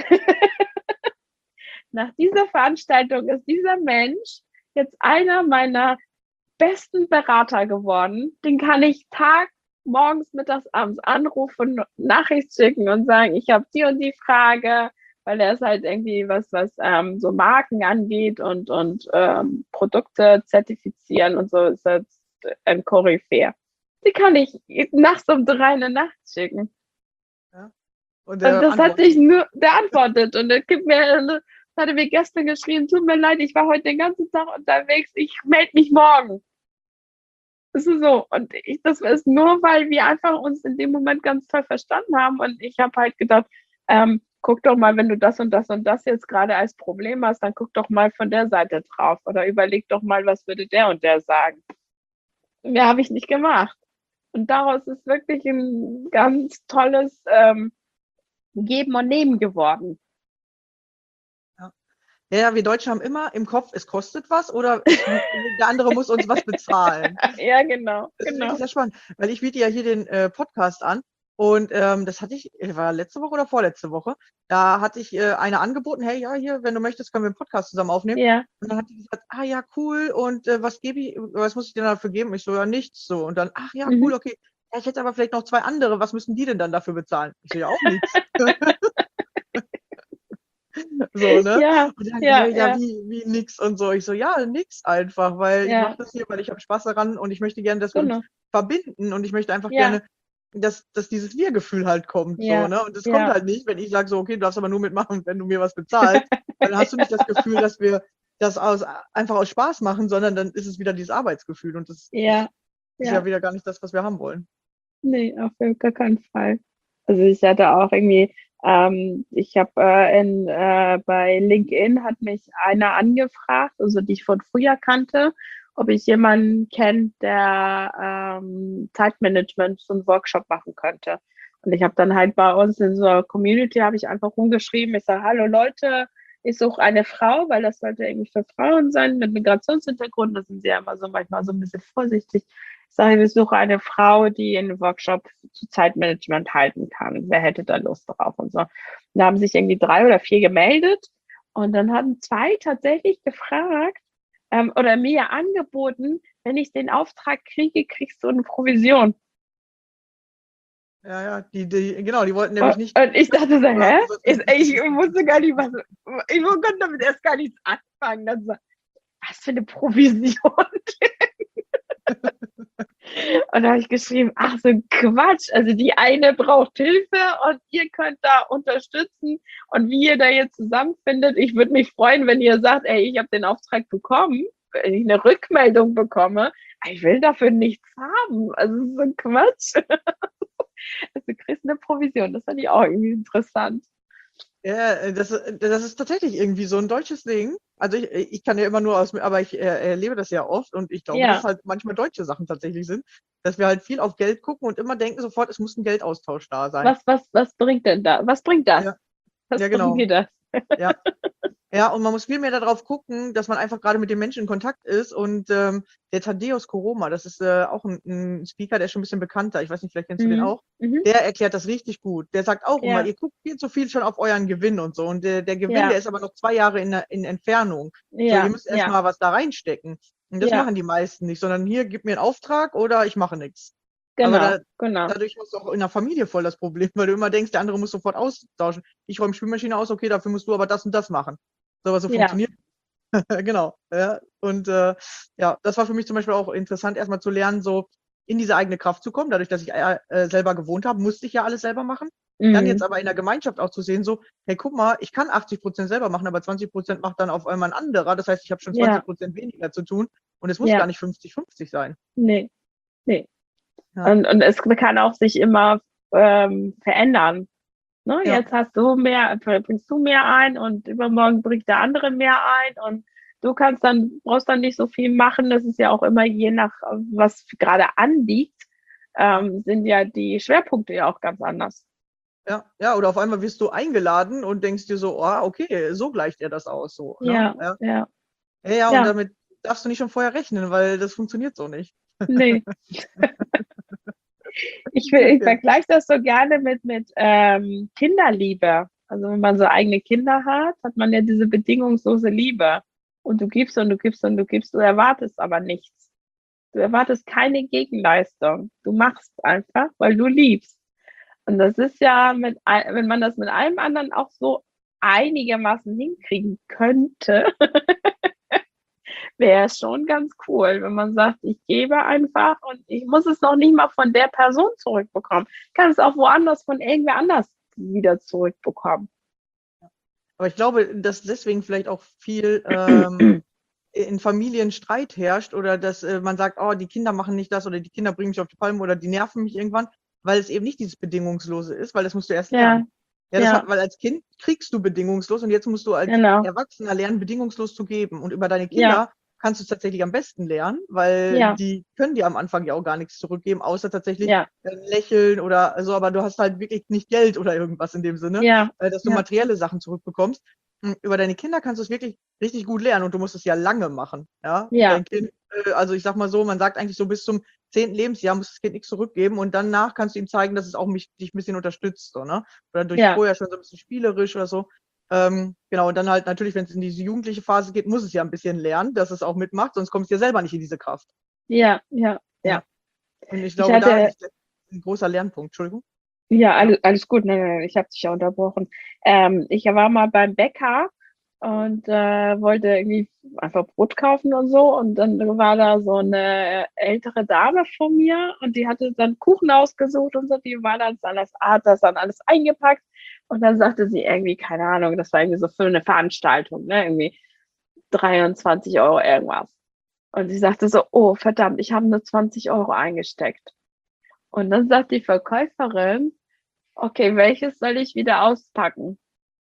[SPEAKER 3] nach dieser Veranstaltung ist dieser Mensch jetzt einer meiner besten Berater geworden. Den kann ich morgens, mittags, abends anrufen, Nachricht schicken und sagen, ich habe die und die Frage, weil er ist halt irgendwie was so Marken angeht und Produkte zertifizieren und so ist er ein Koryphäe. Die kann ich nachts um 3 in der Nacht schicken.
[SPEAKER 2] Und
[SPEAKER 3] Und
[SPEAKER 2] der
[SPEAKER 3] das hat
[SPEAKER 2] antwortet.
[SPEAKER 3] sich nur, der antwortet und der gibt mir, das hat er mir gestern geschrieben, tut mir leid, ich war heute den ganzen Tag unterwegs, ich melde mich morgen. Das ist so. Und das ist nur, weil wir einfach uns in dem Moment ganz toll verstanden haben. Und ich habe halt gedacht, guck doch mal, wenn du das und das und das jetzt gerade als Problem hast, dann guck doch mal von der Seite drauf oder überleg doch mal, was würde der und der sagen. Mehr habe ich nicht gemacht. Und daraus ist wirklich ein ganz tolles Geben und Nehmen geworden.
[SPEAKER 2] Ja, wir Deutsche haben immer im Kopf, es kostet was oder der andere muss uns was bezahlen.
[SPEAKER 3] Ja, genau,
[SPEAKER 2] Das ist
[SPEAKER 3] genau.
[SPEAKER 2] wirklich sehr spannend, weil ich biete ja hier den Podcast an und das hatte war letzte Woche oder vorletzte Woche. Da hatte ich eine angeboten, hey, ja, hier, wenn du möchtest, können wir einen Podcast zusammen aufnehmen.
[SPEAKER 3] Ja.
[SPEAKER 2] Und dann hat die gesagt, ah ja, cool, und was muss ich denn dafür geben? Ich so, ja, nichts so. Und dann, ach ja, cool, okay. Ja, ich hätte aber vielleicht noch 2 andere, was müssen die denn dann dafür bezahlen? Ich so, ja, auch nichts. So, ne?
[SPEAKER 3] Ja,
[SPEAKER 2] Und dann,
[SPEAKER 3] ja,
[SPEAKER 2] ja,
[SPEAKER 3] ja,
[SPEAKER 2] wie nix und so. Ich so, ja, nix einfach, weil ich
[SPEAKER 3] ja,
[SPEAKER 2] mache das hier, weil ich habe Spaß daran und ich möchte gerne, dass wir uns
[SPEAKER 3] genau.
[SPEAKER 2] verbinden und ich möchte einfach
[SPEAKER 3] Ja,
[SPEAKER 2] gerne, dass dieses Wir-Gefühl halt kommt, so,
[SPEAKER 3] ja,
[SPEAKER 2] ne? Und das kommt
[SPEAKER 3] ja,
[SPEAKER 2] halt nicht, wenn ich sage so, okay, du darfst aber nur mitmachen, wenn du mir was bezahlst. Dann hast du nicht das Gefühl, dass wir das einfach aus Spaß machen, sondern dann ist es wieder dieses Arbeitsgefühl und das
[SPEAKER 3] ja,
[SPEAKER 2] ist ja
[SPEAKER 3] ja.
[SPEAKER 2] wieder gar nicht das, was wir haben wollen.
[SPEAKER 3] Nee, auf gar keinen Fall. Also ich hatte auch irgendwie, ich habe bei LinkedIn hat mich einer angefragt, also die ich von früher kannte, ob ich jemanden kenne, der Zeitmanagement so einen Workshop machen könnte. Und ich habe dann halt bei uns in so einer Community habe ich einfach rumgeschrieben, ich sage, hallo Leute, ich suche eine Frau, weil das sollte irgendwie für Frauen sein mit Migrationshintergrund. Da sind sie ja immer so manchmal so ein bisschen vorsichtig. Ich sage, ich suche eine Frau, die einen Workshop zu Zeitmanagement halten kann. Wer hätte da Lust drauf und so. Und da haben sich irgendwie 3 oder 4 gemeldet und dann hatten 2 tatsächlich gefragt oder mir angeboten, wenn ich den Auftrag kriege, kriegst du eine Provision.
[SPEAKER 2] Ja, genau, die wollten nämlich nicht.
[SPEAKER 3] Und ich dachte so, hä?
[SPEAKER 2] Was ist
[SPEAKER 3] Ich wusste gar nicht, ich konnte damit erst gar nichts anfangen. Dann so, was für eine Provision? Und da habe ich geschrieben, ach so Quatsch, also die eine braucht Hilfe und ihr könnt da unterstützen und wie ihr da jetzt zusammenfindet, ich würde mich freuen, wenn ihr sagt, ey, ich habe den Auftrag bekommen, wenn ich eine Rückmeldung bekomme, ich will dafür nichts haben, also so ein Quatsch. Also du kriegst eine Provision, das fand ich auch irgendwie interessant.
[SPEAKER 2] Ja, das ist tatsächlich irgendwie so ein deutsches Ding. Also ich kann ja immer nur aber ich erlebe das ja oft und ich glaube, dass es
[SPEAKER 3] Ja,
[SPEAKER 2] halt manchmal deutsche Sachen tatsächlich sind, dass wir halt viel auf Geld gucken und immer denken sofort, es muss ein Geldaustausch da sein.
[SPEAKER 3] was bringt denn da? Was bringt das?
[SPEAKER 2] Ja,
[SPEAKER 3] Was
[SPEAKER 2] ja,
[SPEAKER 3] bringt
[SPEAKER 2] genau.
[SPEAKER 3] dir das?
[SPEAKER 2] Ja. Ja, und man muss viel mehr darauf gucken, dass man einfach gerade mit den Menschen in Kontakt ist. Und der Thaddeus Koroma, das ist auch ein Speaker, der ist schon ein bisschen bekannter. Ich weiß nicht, vielleicht kennst du den
[SPEAKER 3] Mhm.
[SPEAKER 2] auch.
[SPEAKER 3] Mhm.
[SPEAKER 2] Der erklärt das richtig gut. Der sagt auch immer,
[SPEAKER 3] Ja,
[SPEAKER 2] ihr guckt viel zu viel schon auf euren Gewinn und so. Und der Gewinn, der
[SPEAKER 3] ja,
[SPEAKER 2] ist aber noch 2 Jahre in Entfernung. So, ihr
[SPEAKER 3] ja,
[SPEAKER 2] müsst erst
[SPEAKER 3] ja,
[SPEAKER 2] mal was da reinstecken. Und das
[SPEAKER 3] ja,
[SPEAKER 2] machen die meisten nicht, sondern hier, gib mir einen Auftrag oder ich mache nichts. Aber
[SPEAKER 3] genau, genau.
[SPEAKER 2] dadurch hast du auch in der Familie voll das Problem, weil du immer denkst, der andere muss sofort austauschen. Ich räume Spülmaschine aus, okay, dafür musst du aber das und das machen. So, aber so
[SPEAKER 3] Ja,
[SPEAKER 2] funktioniert genau. Ja. Und ja, das war für mich zum Beispiel auch interessant, erstmal zu lernen, so in diese eigene Kraft zu kommen. Dadurch, dass ich selber gewohnt habe, musste ich ja alles selber machen. Dann jetzt
[SPEAKER 3] mhm.
[SPEAKER 2] aber in der Gemeinschaft auch zu sehen, so, hey, guck mal, ich kann 80% selber machen, aber 20% macht dann auf einmal ein anderer. Das heißt, ich habe schon
[SPEAKER 3] Ja,
[SPEAKER 2] 20% weniger zu tun und es muss gar
[SPEAKER 3] ja,
[SPEAKER 2] nicht 50-50 sein.
[SPEAKER 3] nee, nee.
[SPEAKER 2] Ja,
[SPEAKER 3] Und es kann auch sich immer verändern. Ne?
[SPEAKER 2] ja,
[SPEAKER 3] Jetzt bringst du mehr ein und übermorgen bringt der andere mehr ein und brauchst dann nicht so viel machen. Das ist ja auch immer je nach, was gerade anliegt,
[SPEAKER 2] ja.
[SPEAKER 3] sind ja die Schwerpunkte ja auch ganz anders.
[SPEAKER 2] Ja, ja, oder auf einmal wirst du eingeladen und denkst dir so, ah, okay, so gleicht er das aus, so, ne?
[SPEAKER 3] Ja,
[SPEAKER 2] Ja,
[SPEAKER 3] ja,
[SPEAKER 2] ja, ja, und
[SPEAKER 3] ja,
[SPEAKER 2] damit darfst du nicht schon vorher rechnen, weil das funktioniert so nicht.
[SPEAKER 3] nee. Ich
[SPEAKER 2] Ja,
[SPEAKER 3] vergleiche das so gerne mit Kinderliebe. Also wenn man so eigene Kinder hat, hat man ja diese bedingungslose Liebe. Und du gibst und du gibst und du gibst, du erwartest aber nichts. Du erwartest keine Gegenleistung. Du machst einfach, weil du liebst. Und das ist ja wenn man das mit allem anderen auch so einigermaßen hinkriegen könnte, wäre schon ganz cool, wenn man sagt, ich gebe einfach und ich muss es noch nicht mal von der Person zurückbekommen. Ich kann es auch woanders von irgendwer anders wieder zurückbekommen.
[SPEAKER 2] Aber ich glaube, dass deswegen vielleicht auch viel in Familien Streit herrscht oder dass man sagt, oh, die Kinder machen nicht das oder die Kinder bringen mich auf die Palme oder die nerven mich irgendwann, weil es eben nicht dieses Bedingungslose ist, weil das musst du erst
[SPEAKER 3] Ja,
[SPEAKER 2] lernen. Ja,
[SPEAKER 3] ja,
[SPEAKER 2] weil als Kind kriegst du bedingungslos und jetzt musst du als
[SPEAKER 3] genau.
[SPEAKER 2] Erwachsener lernen, bedingungslos zu geben. Und über deine
[SPEAKER 3] Ja,
[SPEAKER 2] Kinder kannst du es tatsächlich am besten lernen, weil
[SPEAKER 3] ja,
[SPEAKER 2] die können dir am Anfang ja auch gar nichts zurückgeben, außer tatsächlich
[SPEAKER 3] ja,
[SPEAKER 2] Lächeln oder so, aber du hast halt wirklich nicht Geld oder irgendwas in dem Sinne,
[SPEAKER 3] ja,
[SPEAKER 2] dass du
[SPEAKER 3] ja,
[SPEAKER 2] materielle Sachen zurückbekommst. Über deine Kinder kannst du es wirklich richtig gut lernen und du musst es ja lange machen. Ja?
[SPEAKER 3] ja,
[SPEAKER 2] Dein Kind, also ich sag mal so, man sagt eigentlich so bis zum 10. Lebensjahr muss das Kind nichts zurückgeben und danach kannst du ihm zeigen, dass es auch dich ein bisschen unterstützt. So, ne? Oder durch
[SPEAKER 3] ja,
[SPEAKER 2] vorher schon so ein bisschen spielerisch oder so. Genau, und dann halt natürlich, wenn es in diese jugendliche Phase geht, muss es ja ein bisschen lernen, dass es auch mitmacht, sonst kommst du ja selber nicht in diese Kraft.
[SPEAKER 3] ja, ja, ja.
[SPEAKER 2] Ja. Und ich
[SPEAKER 3] Ich
[SPEAKER 2] glaube, da
[SPEAKER 3] hatte,
[SPEAKER 2] liegt ein großer Lernpunkt. Entschuldigung.
[SPEAKER 3] ja,
[SPEAKER 2] Ja.
[SPEAKER 3] alles gut, nein, nein, nein, ich habe dich ja unterbrochen. Ich war mal beim Bäcker und wollte irgendwie einfach Brot kaufen und so. Und dann war da so eine ältere Dame von mir und die hatte dann Kuchen ausgesucht und so. Die war dann alles, hat das dann alles eingepackt. Und dann sagte sie irgendwie, keine Ahnung, das war irgendwie so für eine Veranstaltung, ne? Irgendwie 23 € irgendwas. Und sie sagte so, oh verdammt, ich habe nur 20 € eingesteckt. Und dann sagt die Verkäuferin, okay, welches soll ich wieder auspacken?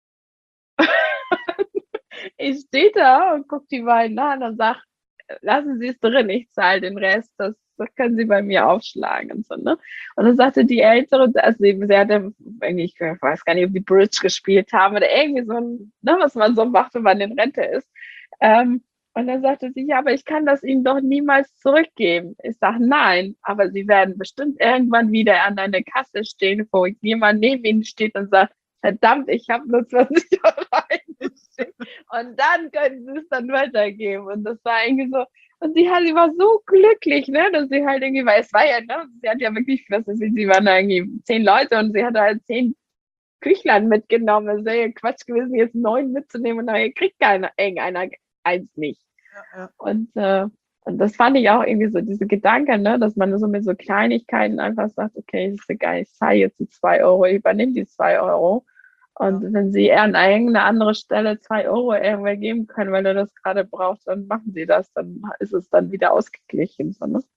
[SPEAKER 3] Ich stehe da und gucke die beiden an und sage, lassen Sie es drin, ich zahle den Rest, das können Sie bei mir aufschlagen und so, ne? Und dann sagte die Ältere, also sie hatte irgendwie, ich weiß gar nicht, ob die Bridge gespielt haben oder irgendwie so ein, ne, was man so macht, wenn man in Rente ist. Und dann sagte sie, ja, aber ich kann das Ihnen doch niemals zurückgeben. Ich sage, nein, aber Sie werden bestimmt irgendwann wieder an einer Kasse stehen, wo jemand neben Ihnen steht und sagt, verdammt, ich habe nur 20 € eingesteckt. Und dann können sie es dann weitergeben. Und das war irgendwie so, und sie war so glücklich, ne, dass sie halt irgendwie, weil es war ja, ne, sie hat ja wirklich, was ist, sie waren da irgendwie 10 Leute und sie hatte halt 10 Küchlein mitgenommen. Es wäre ja Quatsch gewesen, jetzt 9 mitzunehmen und nachher kriegt irgendeiner eins nicht.
[SPEAKER 2] Ja.
[SPEAKER 3] Und das fand ich auch irgendwie so, diese Gedanken, ne, dass man so mit so Kleinigkeiten einfach sagt, okay, ist egal, ich zahle jetzt die 2 €, ich übernehme die 2 €. Und
[SPEAKER 2] Ja.
[SPEAKER 3] wenn sie an irgendeine andere Stelle 2 € irgendwer geben können, weil er das gerade braucht, dann machen sie das, dann ist es dann wieder ausgeglichen. So, ne?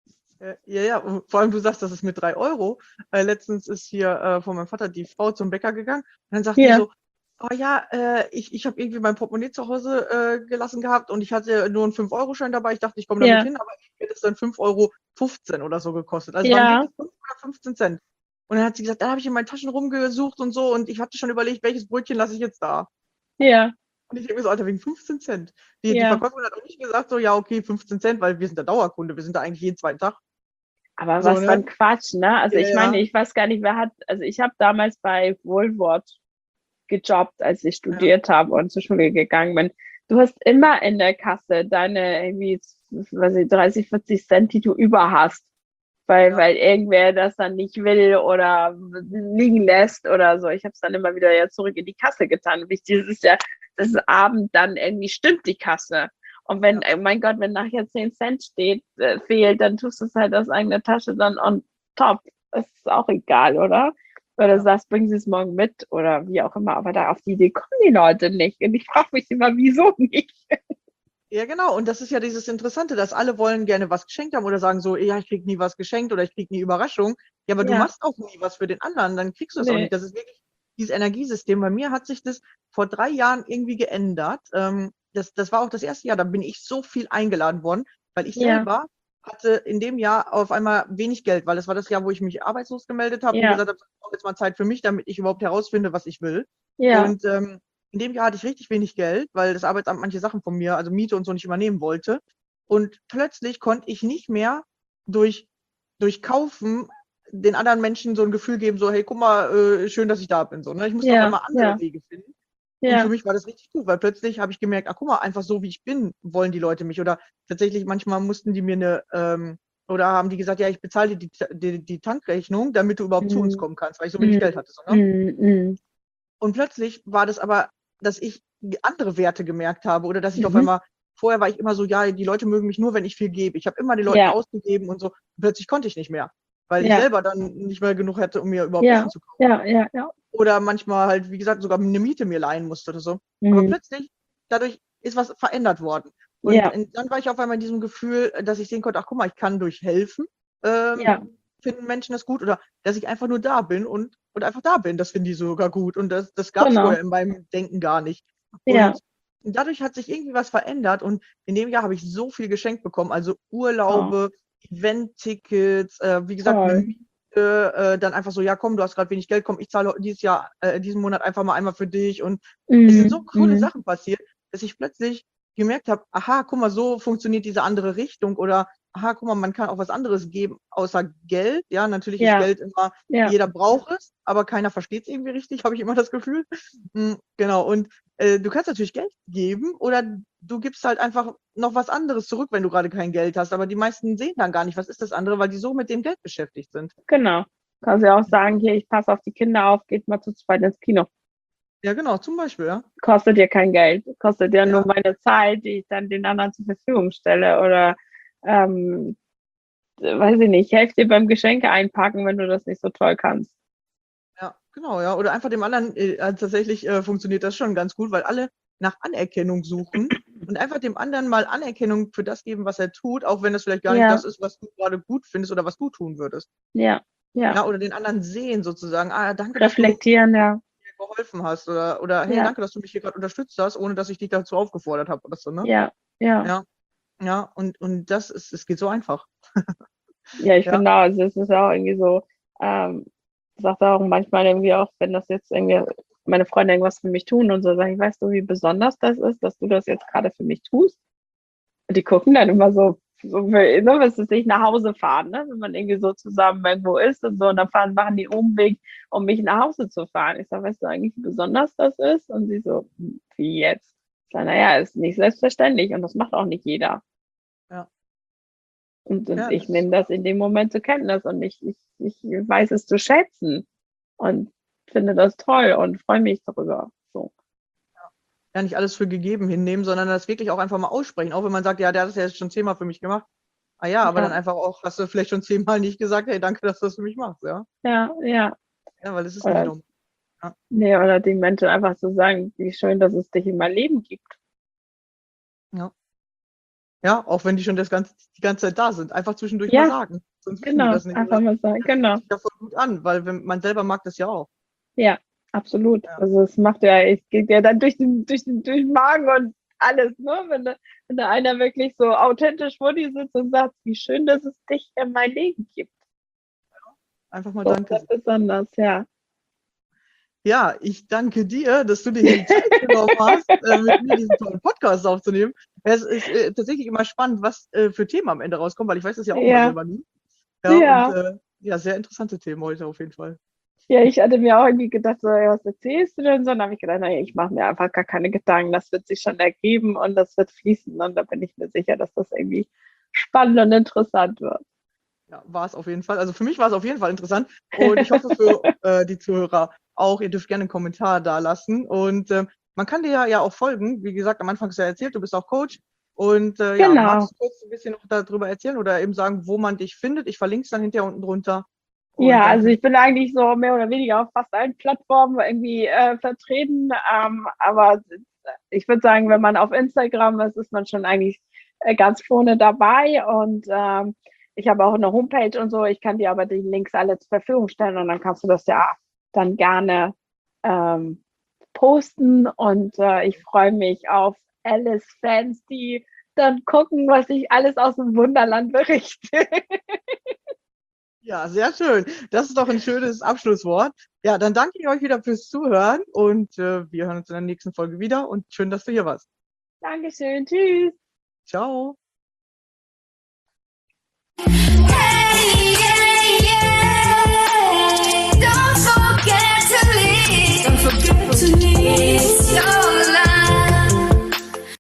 [SPEAKER 2] Ja, und vor allem du sagst, das ist mit 3 €. Letztens ist hier von meinem Vater die Frau zum Bäcker gegangen und dann sagt die
[SPEAKER 3] Ja,
[SPEAKER 2] so, oh ja, ich habe irgendwie mein Portemonnaie zu Hause gelassen gehabt und ich hatte nur einen 5-Euro-Schein dabei. Ich dachte, ich komme damit
[SPEAKER 3] ja,
[SPEAKER 2] hin, aber irgendwie hätte es dann 5,15 € oder so gekostet. Also es waren
[SPEAKER 3] ja,
[SPEAKER 2] wirklich 5 oder 15 Cent. Und dann hat sie gesagt, dann habe ich in meinen Taschen rumgesucht und so und ich hatte schon überlegt, welches Brötchen lasse ich jetzt da.
[SPEAKER 3] ja,
[SPEAKER 2] Und ich denke mir so, Alter, wegen 15 Cent. Die
[SPEAKER 3] ja.
[SPEAKER 2] Verkäuferin hat auch nicht gesagt, so, ja, okay, 15 Cent, weil wir sind der Dauerkunde, wir sind da eigentlich jeden zweiten Tag.
[SPEAKER 3] Aber
[SPEAKER 2] So,
[SPEAKER 3] was
[SPEAKER 2] ne?
[SPEAKER 3] dann Quatsch, ne? Also
[SPEAKER 2] Ja,
[SPEAKER 3] ich meine,
[SPEAKER 2] ja,
[SPEAKER 3] ich weiß gar nicht, wer hat, also ich habe damals bei Woolworth gejobbt, als ich
[SPEAKER 2] ja,
[SPEAKER 3] studiert habe und zur Schule gegangen bin. Du hast immer in der Kasse deine irgendwie, weiß ich, 30, 40 Cent, die du über hast. Weil,
[SPEAKER 2] ja.
[SPEAKER 3] weil irgendwer das dann nicht will oder liegen lässt oder so. Ich habe es dann immer wieder ja zurück in die Kasse getan. Wichtig ist ja, dass Abend dann irgendwie stimmt die Kasse. Und wenn,
[SPEAKER 2] Ja.
[SPEAKER 3] mein Gott, wenn nachher 10 Cent fehlt, dann tust du es halt aus eigener Tasche dann on top. Das ist auch egal, oder? Oder
[SPEAKER 2] Ja.
[SPEAKER 3] sagst, bringen Sie es morgen mit oder wie auch immer. Aber da auf die Idee kommen die Leute nicht. Und ich frage mich immer, wieso nicht?
[SPEAKER 2] Ja, genau. Und das ist ja dieses Interessante, dass alle wollen gerne was geschenkt haben oder sagen so, ja, ich krieg nie was geschenkt oder ich krieg nie Überraschung. Ja, aber du
[SPEAKER 3] Ja,
[SPEAKER 2] machst auch nie was für den anderen, dann kriegst du es auch
[SPEAKER 3] nee,
[SPEAKER 2] nicht. Das ist wirklich dieses Energiesystem. Bei mir hat sich das vor 3 Jahren irgendwie geändert. Das war auch das erste Jahr, da bin ich so viel eingeladen worden, weil ich
[SPEAKER 3] ja,
[SPEAKER 2] selber hatte in dem Jahr auf einmal wenig Geld, weil das war das Jahr, wo ich mich arbeitslos gemeldet habe und
[SPEAKER 3] ja,
[SPEAKER 2] gesagt habe, ich brauche jetzt mal Zeit für mich, damit ich überhaupt herausfinde, was ich will.
[SPEAKER 3] ja,
[SPEAKER 2] Und in dem Jahr hatte ich richtig wenig Geld, weil das Arbeitsamt manche Sachen von mir, also Miete und so, nicht übernehmen wollte. Und plötzlich konnte ich nicht mehr durch, durch Kaufen den anderen Menschen so ein Gefühl geben, so, hey, guck mal, schön, dass ich da bin. So, ne? Ich musste auf
[SPEAKER 3] ja,
[SPEAKER 2] einmal andere
[SPEAKER 3] ja,
[SPEAKER 2] Wege finden. Und für
[SPEAKER 3] ja.
[SPEAKER 2] mich war das richtig gut, weil plötzlich habe ich gemerkt, ach guck mal, einfach so wie ich bin, wollen die Leute mich. Oder tatsächlich manchmal mussten die mir oder haben die gesagt, ja, ich bezahle dir die Tankrechnung, damit du überhaupt zu uns
[SPEAKER 3] Mhm.
[SPEAKER 2] kommen kannst, weil ich so wenig
[SPEAKER 3] Mhm.
[SPEAKER 2] Geld hatte. So, ne?
[SPEAKER 3] Mhm.
[SPEAKER 2] Und plötzlich war das aber, dass ich andere Werte gemerkt habe oder dass ich auf
[SPEAKER 3] Mhm.
[SPEAKER 2] einmal vorher war ich immer so, ja, die Leute mögen mich nur, wenn ich viel gebe. Ich habe immer den Leuten
[SPEAKER 3] Ja,
[SPEAKER 2] ausgegeben und so. Plötzlich konnte ich nicht mehr, weil ich
[SPEAKER 3] ja,
[SPEAKER 2] selber dann nicht mehr genug hätte, um mir überhaupt
[SPEAKER 3] ja,
[SPEAKER 2] Essen zu kaufen.
[SPEAKER 3] ja, ja, ja.
[SPEAKER 2] Oder manchmal halt, wie gesagt, sogar eine Miete mir leihen musste oder so. Aber
[SPEAKER 3] Mhm.
[SPEAKER 2] plötzlich, dadurch ist was verändert worden. Und
[SPEAKER 3] Ja,
[SPEAKER 2] dann war ich auf einmal in diesem Gefühl, dass ich sehen konnte, ach guck mal, ich kann durch Helfen,
[SPEAKER 3] ja,
[SPEAKER 2] finden Menschen das gut. Oder dass ich einfach nur da bin und einfach da bin, das finden die sogar gut. Und das gab es
[SPEAKER 3] genau.
[SPEAKER 2] vorher in meinem Denken gar nicht.
[SPEAKER 3] Ja.
[SPEAKER 2] Und dadurch hat sich irgendwie was verändert. Und in dem Jahr habe ich so viel geschenkt bekommen. Also
[SPEAKER 3] Oh,
[SPEAKER 2] Urlaube, Event-Tickets, wie gesagt, eine
[SPEAKER 3] toll.
[SPEAKER 2] Miete, dann einfach so, ja komm, du hast gerade wenig Geld, komm, ich zahle diesen Monat einfach mal einmal für dich. Und es sind so
[SPEAKER 3] Mhm.
[SPEAKER 2] coole
[SPEAKER 3] Mhm.
[SPEAKER 2] Sachen passiert, dass ich plötzlich gemerkt habe, aha, guck mal, so funktioniert diese andere Richtung. Oder aha, guck mal, man kann auch was anderes geben außer Geld. Ja, natürlich ist
[SPEAKER 3] Ja,
[SPEAKER 2] Geld immer,
[SPEAKER 3] ja,
[SPEAKER 2] jeder braucht es, aber keiner versteht es irgendwie richtig, habe ich immer das Gefühl. Genau, und du kannst natürlich Geld geben oder du gibst halt einfach noch was anderes zurück, wenn du gerade kein Geld hast. Aber die meisten sehen dann gar nicht, was ist das andere, weil die so mit dem Geld beschäftigt sind.
[SPEAKER 3] genau. Kannst ja auch sagen, hier, ich passe auf die Kinder auf, geht mal zu zweit ins Kino.
[SPEAKER 2] Ja, genau, zum Beispiel, ja.
[SPEAKER 3] Kostet dir kein Geld, kostet dir nur
[SPEAKER 2] Ja,
[SPEAKER 3] meine Zeit, die ich dann den anderen zur Verfügung stelle. Oder ähm, weiß ich nicht, helf dir beim Geschenke einpacken, wenn du das nicht so toll kannst.
[SPEAKER 2] ja, genau, ja. Oder einfach dem anderen, tatsächlich funktioniert das schon ganz gut, weil alle nach Anerkennung suchen und einfach dem anderen mal Anerkennung für das geben, was er tut, auch wenn das vielleicht gar nicht
[SPEAKER 3] Ja,
[SPEAKER 2] das ist, was du gerade gut findest oder was du tun würdest.
[SPEAKER 3] ja, ja.
[SPEAKER 2] Ja, oder den anderen sehen sozusagen. Ah, danke, dass du
[SPEAKER 3] Reflektieren, ja.
[SPEAKER 2] mir geholfen hast. Oder hey,
[SPEAKER 3] Ja,
[SPEAKER 2] danke, dass du mich hier gerade unterstützt hast, ohne dass ich dich dazu aufgefordert habe oder so, ne?
[SPEAKER 3] ja, ja.
[SPEAKER 2] Ja, ja, und das ist, es geht so einfach.
[SPEAKER 3] Ja, ich
[SPEAKER 2] Ja,
[SPEAKER 3] finde auch, also es ist auch irgendwie so, ich sage auch manchmal irgendwie auch, wenn das jetzt irgendwie meine Freunde irgendwas für mich tun und so, sage ich, weißt du, wie besonders das ist, dass du das jetzt gerade für mich tust? Und die gucken dann immer so ne, was ist nicht nach Hause fahren, ne? Wenn man irgendwie so zusammen irgendwo ist und so, und dann machen die Umweg, um mich nach Hause zu fahren. Ich sage, weißt du eigentlich, wie besonders das ist? Und sie so, wie jetzt? Ich sage, naja, ist nicht selbstverständlich und das macht auch nicht jeder.
[SPEAKER 2] ja,
[SPEAKER 3] Und
[SPEAKER 2] ja,
[SPEAKER 3] ich
[SPEAKER 2] das ist
[SPEAKER 3] nehme
[SPEAKER 2] so.
[SPEAKER 3] das in dem Moment zur Kenntnis und ich weiß es zu schätzen und finde das toll und freue mich darüber. So.
[SPEAKER 2] Ja, nicht alles für gegeben hinnehmen, sondern das wirklich auch einfach mal aussprechen. Auch wenn man sagt, ja, der hat das ja jetzt schon 10-mal für mich gemacht. Ah ja, aber dann
[SPEAKER 3] Ja,
[SPEAKER 2] einfach auch, hast du vielleicht schon 10-mal nicht gesagt, hey, danke, dass du das für mich machst, ja.
[SPEAKER 3] ja, ja.
[SPEAKER 2] Ja, weil es ist nicht
[SPEAKER 3] Oder,
[SPEAKER 2] normal. Ja,
[SPEAKER 3] nee, oder den Menschen einfach zu sagen, wie schön, dass es dich in meinem Leben gibt.
[SPEAKER 2] ja. Ja, auch wenn die schon die ganze Zeit da sind. Einfach zwischendurch mal
[SPEAKER 3] Ja,
[SPEAKER 2] sagen. Sonst wissen die
[SPEAKER 3] genau.
[SPEAKER 2] das nicht. Und
[SPEAKER 3] Einfach
[SPEAKER 2] das,
[SPEAKER 3] mal sagen,
[SPEAKER 2] das fühlt
[SPEAKER 3] genau.
[SPEAKER 2] sich ja voll gut an, weil wenn, man selber mag das ja auch.
[SPEAKER 3] Ja, absolut.
[SPEAKER 2] Ja,
[SPEAKER 3] Also es macht ja, es geht ja dann durch den Magen und alles, ne? Wenn da einer wirklich so authentisch vor dir sitzt und sagt, wie schön, dass es dich in mein Leben gibt.
[SPEAKER 2] einfach mal
[SPEAKER 3] So
[SPEAKER 2] Danke
[SPEAKER 3] sehr
[SPEAKER 2] sagen.
[SPEAKER 3] besonders, ja.
[SPEAKER 2] Ja, ich danke dir, dass du dir hier die Zeit genommen hast, mit mir diesen tollen Podcast aufzunehmen. Es ist tatsächlich immer spannend, was für Themen am Ende rauskommen, weil ich weiß das ja auch immer
[SPEAKER 3] Ja,
[SPEAKER 2] selber nie. Ja, und
[SPEAKER 3] ja.
[SPEAKER 2] ja, sehr interessante Themen heute auf jeden Fall.
[SPEAKER 3] Ja, ich hatte mir auch irgendwie gedacht, so, ja, was erzählst du denn so? Dann habe ich gedacht, naja, ich mache mir einfach gar keine Gedanken, das wird sich schon ergeben und das wird fließen. Und da bin ich mir sicher, dass das irgendwie spannend und interessant wird.
[SPEAKER 2] Ja, war es auf jeden Fall. Also für mich war es auf jeden Fall interessant und ich hoffe für die Zuhörer auch. Ihr dürft gerne einen Kommentar da lassen und man kann dir ja auch folgen. Wie gesagt, am Anfang hast du ja erzählt, du bist auch Coach und ja,
[SPEAKER 3] Genau.
[SPEAKER 2] magst du kurz ein bisschen noch darüber erzählen oder eben sagen, wo man dich findet? Ich verlinke es dann hinterher unten drunter und
[SPEAKER 3] Ja,
[SPEAKER 2] dann
[SPEAKER 3] also
[SPEAKER 2] können
[SPEAKER 3] ich bin eigentlich so mehr oder weniger auf fast allen Plattformen irgendwie vertreten. Aber ich würde sagen, wenn man auf Instagram ist, ist man schon eigentlich ganz vorne dabei. Und ich habe auch eine Homepage und so. Ich kann dir aber die Links alle zur Verfügung stellen und dann kannst du das ja dann gerne ähm, posten. Und ich freue mich auf Alice-Fans, die dann gucken, was ich alles aus dem Wunderland berichte.
[SPEAKER 2] ja, sehr schön. Das ist doch ein schönes Abschlusswort. Ja, dann danke ich euch wieder fürs Zuhören und wir hören uns in der nächsten Folge wieder und schön, dass du hier warst.
[SPEAKER 3] Dankeschön. Tschüss.
[SPEAKER 2] Ciao.